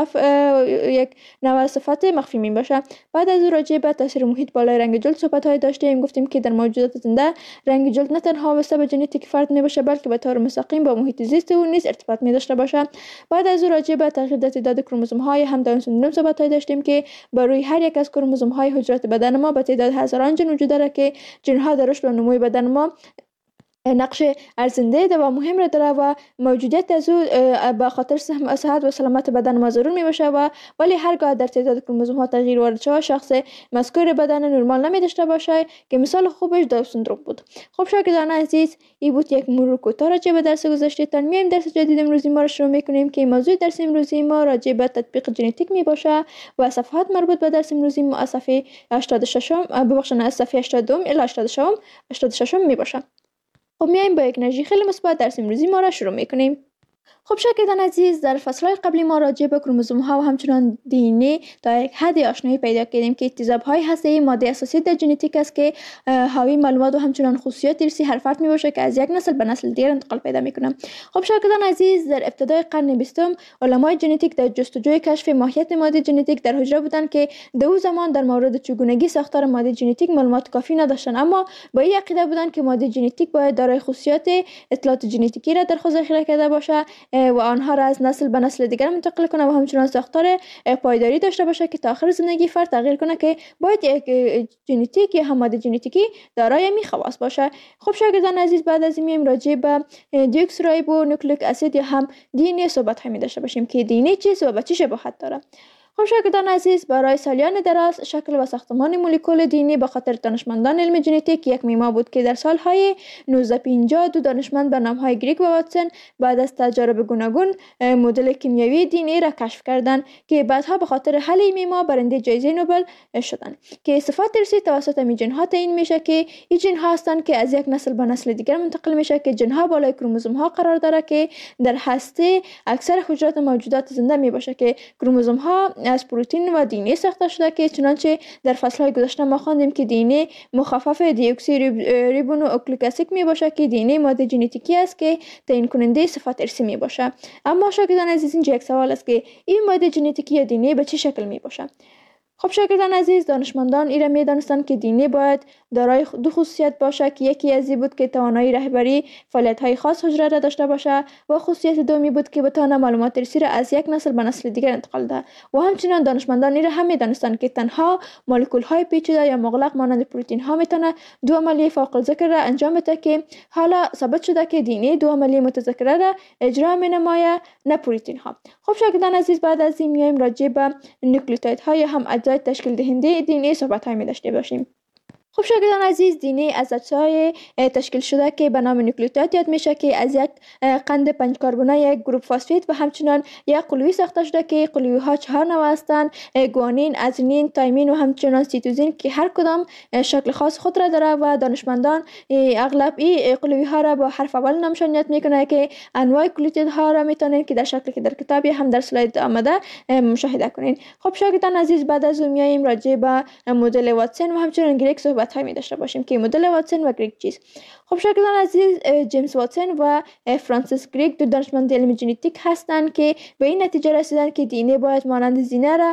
صف یک نوع صفت مخفی می باشه. بعد از راجع به تاثیر محیط بالای رنگ جلد صحبت های داشتیم. گفتیم که در موجودات زنده رنگ جلد نه تنها وابسته به ژنتیک فرد می باشه بلکه به طور مستقیم با محیط زیست او نیز ارتباط می داشته باشه. بعد از راجع به تغییر در تعداد کروموزوم های هم داون سندروم صحبت های داشتیم که بر روی هر یک از کروموزوم های حجرات بدن ما به تعداد هزاران ژن وجود داره که ژن ها در رشد و نموی بدن ما نقش ارزنده و مهم را داره و موجودیت از او به خاطر صحت و سلامت بدن ما ضرور می باشه و ولی هرگاه در تعداد کروموزوم ها تغییر وارد شود شخص مذکور بدن نرمال نمی داشته باشه که مثال خوبش داون سندروم بود. خب شاگردان عزیز، این بود یک مرور کوتاه راجع به درس گذشته تان. میایم درس جدید امروزی ما را شروع میکنیم که موضوع درس امروزی ما راجع به تطبیق ژنتیک می باشه و صفحات مربوط به درس امروزی ما از صفحه هشتاد و شش ببخشید از صفحه هشتاد الی هشتاد و شش می باشه. خب میایم با یک انرژی خیلی مثبت درس امروزی ما را شروع میکنیم. خب شاگردان عزیز، در فصلهای قبلی ما راجع به کروموزوم ها و همچنان دی ان ای تا یک حد آشنایی پیدا کردیم که تیزاب های هسته‌ای ماده اساسی در ژنتیک است که حاوی معلومات و همچنان خصوصیات ارثی هر فرد می باشه که از یک نسل به نسل دیگر انتقال پیدا میکنه. خب شاگردان عزیز، در ابتدای قرن بیستم علمای ژنتیک در جستجوی کشف ماهیت ماده ژنتیک در حجره بودند که در اون زمان در مورد چگونگی ساختار ماده ژنتیک معلومات کافی نداشتند، اما با این عقیده بودند که ماده ژنتیک باید دارای خصوصیات اطلاعات ژنتیکی را در خود ذخیره کرده باشه و آنها را از نسل به نسل دیگر منتقل کنه و همچنان ساختار پایداری داشته باشه که تا آخر زندگی فرد تغییر کنه که باید یک ژنتیک یا هم ماده ژنتیکی دارای می خواص باشه. خب شاگردان عزیز، بعد از این میایم راجع به دیوکسیرایبو نوکلیک اسید یا هم دی ان ای صحبت می داشته باشیم که دی ان ای چیست و به چه شباهت داره. خب شاگردان عزیز، برای سالیان دراز شکل و ساختمان مولکول دی ان ای به خاطر دانشمندان علم ژنتیک یک معما بود که در سالهای نوزده پنجاه دو دانشمند به نامهای گریگ و واتسون بعد از تجارب گوناگون مدل کیمیایی دی ان ای را کشف کردند که بعدها به خاطر حل این معما برنده جایزه نوبل شدند که صفات ارثی توسط می ژن ها تعیین میشه که این ژن ها هستند که از یک نسل به نسل دیگر منتقل میشه که ژن ها بالای کروموزوم ها قرار داره که در هسته اکثر حجرات موجودات زنده می باشه که کروموزوم ها از پروتئین و دی ان ای ساخته شده که چنانچه در فصلهای گذشته ما خواندیم که دی ان ای مخفف دیوکسی ریبونوکلیک اسید می باشه که دی ان ای ماده ژنتیکی است که تعیین کننده صفات ارثی می باشه. اما شاگردان عزیز، اینجا یک سوال است که این ماده ژنتیکی یا دی ان ای به چه شکل می باشه؟ خب شاگردان عزیز، دانشمندان این را می دانستند که دی ان ای باید دارای دو خصوصیت باشه که یکی از این بود که توانایی رهبری فعالیت‌های خاص حجره را داشته باشه و خصوصیت دومی بود که بتونه معلومات ارثی را از یک نسل به نسل دیگر انتقال ده. و همچنین دانشمندان این را هم می دانستند که تنها مولکول‌های پیچیده یا مغلق مانند پروتئین ها میتونه دو عملیه فوق الذکر را انجام بده که حالا ثابت شده که دی ان ای دو عملیه متذکره را اجرا می نماید، نه پروتئین ها. خب شاگردان عزیز، بعد از این میایم راجع به نوکلیوتیدها یا هم اجزای تشکیل دهنده دی ان ای صحبت های می داشته باشیم. خب شاگردان عزیز، دی ان ای از اجزای تشکیل شده که به نام نوکلیوتید یاد میشه که از یک قند پنج کربونه یک گروپ فسفید و همچنان یک قلوی ساخته شده که قلوی ها چهار نوع هستند: گوانین، ادرنین، تایمین و همچنان سیتوزین که هر کدام شکل خاص خود را داره و دانشمندان اغلب این قلوی ها را با حرف اول نامشانیت میکنه که انواع نوکلیوتید ها را میتونین که در شکلی که در کتاب هم در سلاید آمده مشاهده کنین. خب شاگردان عزیز، بعد از اون میایم راجع به مدل واتسون و همچنان گریگ صحبت های می داشته باشیم که مدل واتسون و گریگ چیست. خب شاگردان عزیز، جیمز واتسون و فرانسیس گریگ دو دانشمند علم ژنتیک هستند که به این نتیجه رسیدند که دی ان ای باید مانند زینه را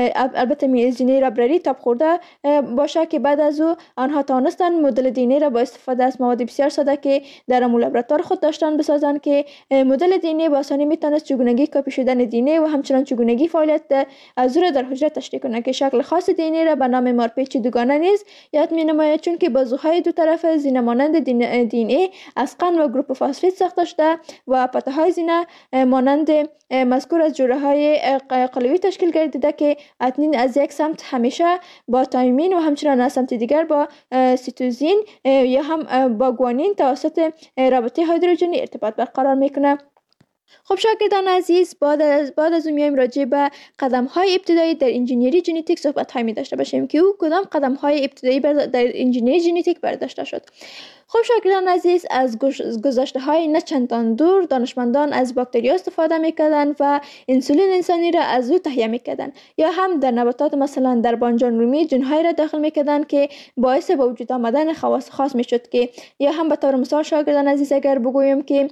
البته زینه ربرری تاب خورده باشه که بعد از او آنها توانستند مدل دی ان ای را با استفاده از مواد بسیار ساده که در لابراتوار خود داشتن بسازند که مدل دی ان ای با آسانی میتونست چگونگی کپی شدن دی ان ای و همچنان چگونگی فعالیت از او را در حجره تشریح کنه که شکل خاص دی ان ای را به نام مارپیچ دوگانه نیز یاد می نماید، چون که بازوهای دو طرف زینه مانند دی ان ای از قند و گروپ فسفید ساخته شده و پته های زینه مانند مذکور از جوره های قلوی تشکیل گردیده که ادنین از یک سمت همیشه با تایمین و همچنان از سمت دیگر با سیتوزین یا هم با گوانین توسط رابطه هیدروژنی ارتباط برقرار میکنه. خب شاگردان عزیز، بعد از بعد از اون میایم راجع به قدم های ابتدایی در انجینیری ژنتیک صحبت های می داشته باشیم که او کدام قدم های ابتدایی در انجینیری ژنتیک برداشته شد. خب شاگردان عزیز، از گذشته های نه چندان دور دانشمندان از باکتریا استفاده میکردند و انسولین انسانی را از او تهیه میکردند، یا هم در نباتات مثلا در بانجان رومی جنهای را داخل میکردند که باعث به وجود آمدن خواص خاص میشد. که یا هم به طور مثال شاگردان عزیز اگر بگویم که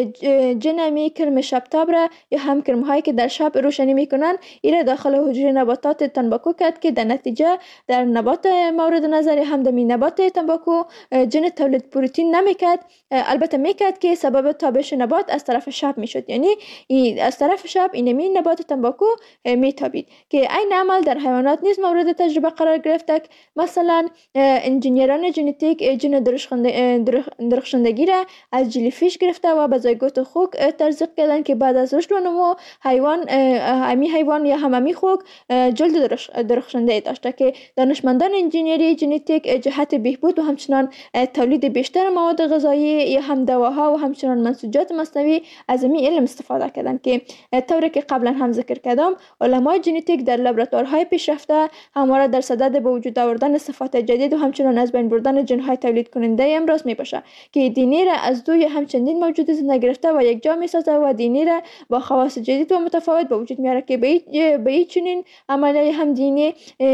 جن می کرم شبتاب را یا هم کرم هایی که در شب روشنی میکنند این داخل حجره نباتات تنباکو کرد که در نتیجه در نبات مورد نظر هم در نبات تنباکو جن تولید پروتئین نمیکرد، البته میکرد که سبب تابش نبات از طرف شب میشد، یعنی از طرف شب اینمی نبات تنباکو میتابید که این عمل در حیوانات نیز مورد تجربه قرار گرفته. مثلا انجینیران ژنتیک جن درخشندگی را از جلیفیش گرفته و به زایگوت خوک تزریق کردند که بعد از رشد و نمو حیوان امی حیوان یا هم امی خوک جلد درخشنده داشته که دانشمندان انجینیری ژنتیک جهت بهبود و همچنان تولید بیشتر مواد غذایی یا هم دواها و همچنان منسوجات مصنوعی از این علم استفاده کردند که طوری که قبلا هم ذکر کردم علمای ژنتیک در لابراتوارهای پیشرفته همواره در صدد به وجود آوردن صفات جدید و همچنان از بین بردن ژن‌های تولید کننده امراض میباشه که دی را از دو یا هم چندین موجود زنده گرفته و یک جا میسازه و دی را با خواص جدید و متفاوت به وجود میاره که به این چنین عملیه هم دی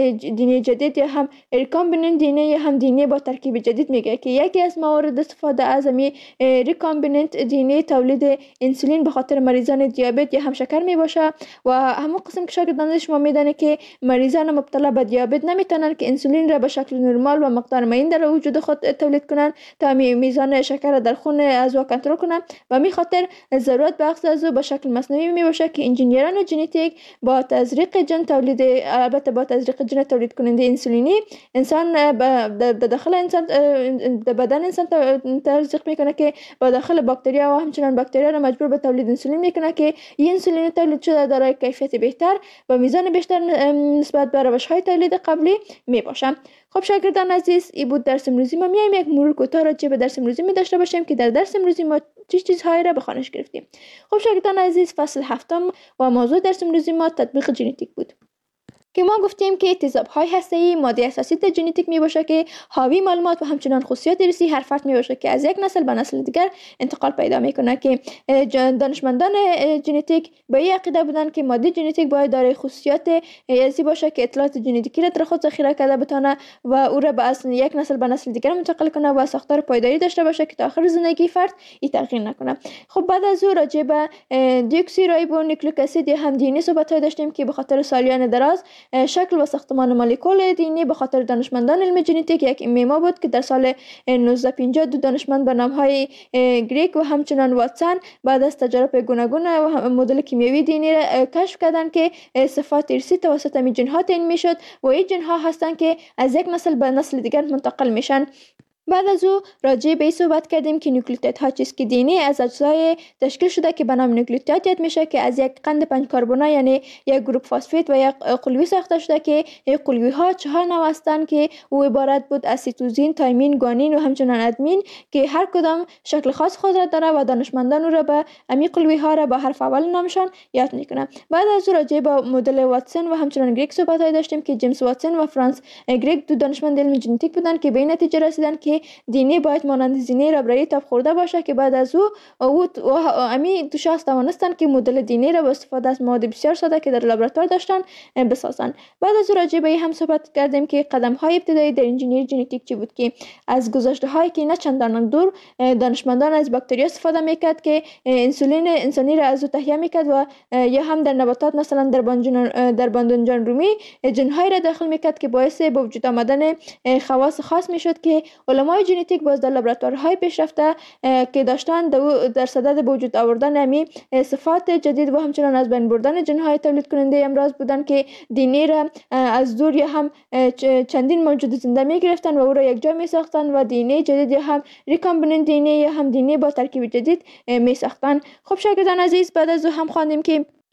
دی جدید یا هم ریکامبیننت دی یا هم دی با ترکیب جدید میگه که یکی از موارد استفاده از می ریکامبیننت دی تولید انسولین به خاطر مریضان دیابت یا هم شکر می باشه و همون قسم که شاگردان شما میدانه که مریضان مبتلا به دیابت نمیتونن که انسولین را به شکل نرمال و مقدار معین در وجود خود تولید کنن تا میزان شکر در خون از او کنترل کنن و می خاطر ضرورت به اخذ از او به شکل مصنوعی می باشه که انجینیران ژنتیک با تزریق جن تولید البته با تزریق جن تولید کننده انسولینی انسان به داخل انسان در بدن انسان تزریق میکنه که با داخل باکتریا و همچنان باکتریا را مجبور به تولید انسولین میکنه که این انسولین تولید شده دارای کیفیت بهتر و میزان بیشتر نسبت به روش‌های تولید قبلی میباشه. خب شاگردان عزیز، این بود درس امروزی ما. میایم یک مرور کوتاه راجع به درس امروزی می داشته باشیم که در درس امروزی ما چه چیزهایی را به خوانش گرفتیم. خب شاگردان عزیز، فصل هفتم و موضوع درس امروزی ما تطبیق ژنتیک بود که ما گفتیم که تیزاب‌های هسته‌ای ماده اساسی در ژنتیک میباشه که حاوی معلومات و همچنان خصوصیات ارثی هر فرد میباشه که از یک نسل به نسل دیگر انتقال پیدا میکنه که دانشمندان ژنتیک به این عقیده بودن که ماده ژنتیک باید دارای خصوصیات ارثی باشه که اطلاعات ژنتیکی را در خود ذخیره کرده بتونه و او را به اصل یک نسل به نسل دیگر منتقل کنه و ساختار پایداری داشته باشه که تا آخر زندگی فرد این تغییر نکنه. خب بعد از او راجع به دیوکسیرایبو نیوکلیک اسید یا هم دی ان ای صحبت داشتیم که به خاطر سالیان دراز شکل و ساختمان مولکول دی ان ای به خاطر دانشمندان علم ژنتیک یک ایما بود که در سال نوزده پنجاه دو دانشمند به نام‌های گریک و همچنان واتسون بعد از تجارب گوناگون و مدل کیمیایی دی ان ای را کشف کردند که صفات ارثی توسط می جن‌ها تعیین میشد و این جن‌ها هستند که از یک نسل به نسل دیگر منتقل میشن. بعد از او راجع به این صحبت کردیم که نیوکلیوتیدها چیست که دی ان ای از اجزای تشکیل شده که به نام نیوکلیوتید یاد میشه که از یک قند پنج کربنی یعنی یک گروپ فسفید و یک قلوی ساخته شده که این قلوی ها چهار نوع هستند که او عبارت بود از سیتوزین، تایمین، گوانین و همچنان ادمین که هر کدام شکل خاص خود را داره و دانشمندان او را به امی قلوی ها را با حرف اول نامشان یاد میکنه. بعد از او راجع به مدل واتسون و همچنان گریک صحبت داشتیم که جیمز واتسون و فرانس گریک دو دانشمند علم ژنتیک بودند که به این نتیجه رسیدند که دی ان ای باید مانند زینه ربرایی تاب خورده باشه که بعد از او او امی دو شخص توانستند که مدل دی ان ای را با استفاده از مواد بسیار ساده که در لابراتوار داشتن بسازن. بعد از او راجع به هم صحبت کردیم که قدم های ابتدایی در انجینیری ژنتیک چی بود که از گذشته هایی که نه چندان دور دانشمندان از باکتریا استفاده میکرد که انسولین انسانی را از او تهیه میکرد و یا هم در نباتات مثلا در بانجان در بانجان رومی جن‌های را داخل میکرد که باعث به وجود آمدن خواص خاص میشد که علمای ژنتیک باز در لابراتوارهای پیشرفته که داشتن در صدد به وجود آوردن امی صفات جدید و همچنان از بین بردن جن‌های تولید کننده امراض بودن که دی ان ای را از دور یا هم چندین موجود زنده می گرفتن و او را یک جا می ساختن و دی ان ای جدید یا هم ریکامبیننت دی ان ای یا هم دی ان ای با ترکیب جدید می ساختن. خب شاگردان عزیز، بعد از او هم خواندیم که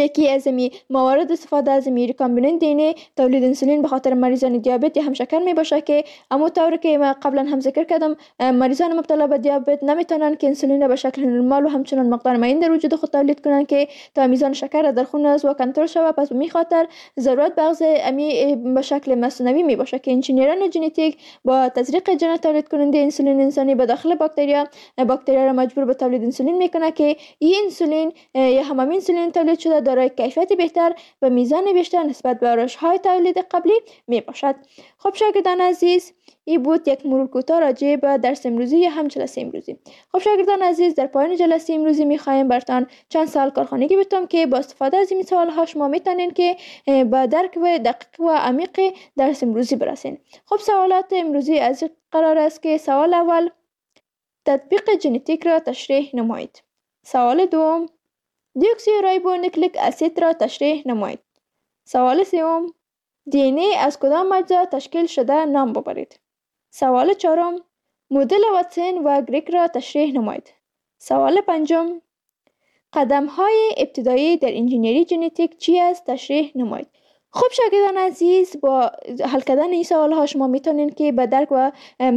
یکی از می موارد استفاده از می ریکامبیننت دی ان ای تولید انسولین به خاطر مریضان دیابت یا هم شکر می باشه که اما طور که ما قبلا هم ذکر کردم مریضان مبتلا به دیابت نمیتونن که انسولین را به شکل نرمال و همچنان مقدار معین در وجود خود تولید کنن که تا میزان شکر در خون از و کنترل شود. پس به می خاطر ضرورت به اخذ امی به شکل مصنوعی می باشه که انجینیران ژنتیک با تزریق ژن تولید کننده انسولین انسانی به داخل باکتریا باکتریا را مجبور به تولید انسولین میکنه که این انسولین یا همین انسولین تولید شده دارای کیفیت بهتر و میزان بیشتر نسبت به روش‌های تولید قبلی می باشد. خب شاگردان عزیز، این بود یک مرور کوتاه راجع به درس امروزی یا هم جلسه امروزی. خب شاگردان عزیز، در پایان جلسه امروزی میخوایم براتون چند سوال کارخانگی بتونم که با استفاده از این سوال ها شما میتونین که با درک و دقیق و عمیق درس امروزی برسین. خب سوالات امروزی از قرار است که سوال اول، تطبیق ژنتیک را تشریح نمایید. سوال دوم، دیوکسیریبونوکلیک اسید را تشریح نمایید. سوال سوم، دی ان ای از کدام اجزا تشکیل شده نام ببرید. سوال چهارم، مدل واتسون و گریک را تشریح نمایید. سوال پنجم، قدم های ابتدایی در انجینیری ژنتیک چی است تشریح نمایید. خب شاگردان عزیز، با حل کردن این سوال ها شما میتونین که به درک و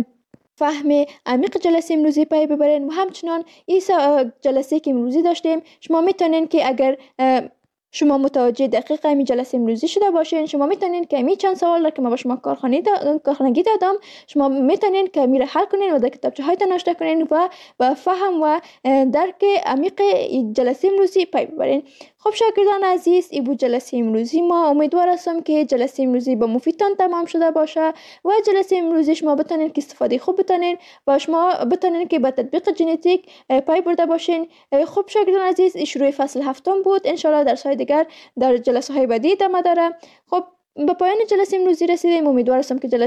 فهم عمیق جلسه امروزی پی ببرین و همچنان این جلسه که امروزی داشتیم شما میتونین که اگر شما متوجه دقیق این جلسه امروزی شده باشین، شما میتونین که می چند سوال را که ما با شما کارخانگی دادم شما میتونین که می را حل کنین و در کتابچه هایتان نوشته کنین و با فهم و درک عمیق جلسه امروزی پی ببرین. خب شاگردان عزیز، این بود جلسه امروزی ما. امیدوار هستم که جلسه امروزی با مفیدتان تمام شده باشه و جلسه امروزی شما بتونین که استفاده خوب بتونین و شما بتونین که با تطبیق ژنتیک پی برده باشین. خب شاگردان عزیز، این شروع فصل هفتم بود. ان شاء الله درس های دیگر در جلسه های بعدی ادامه داره. خب به پایان جلسه امروزی رسیدیم. امیدوار هستم که جلسه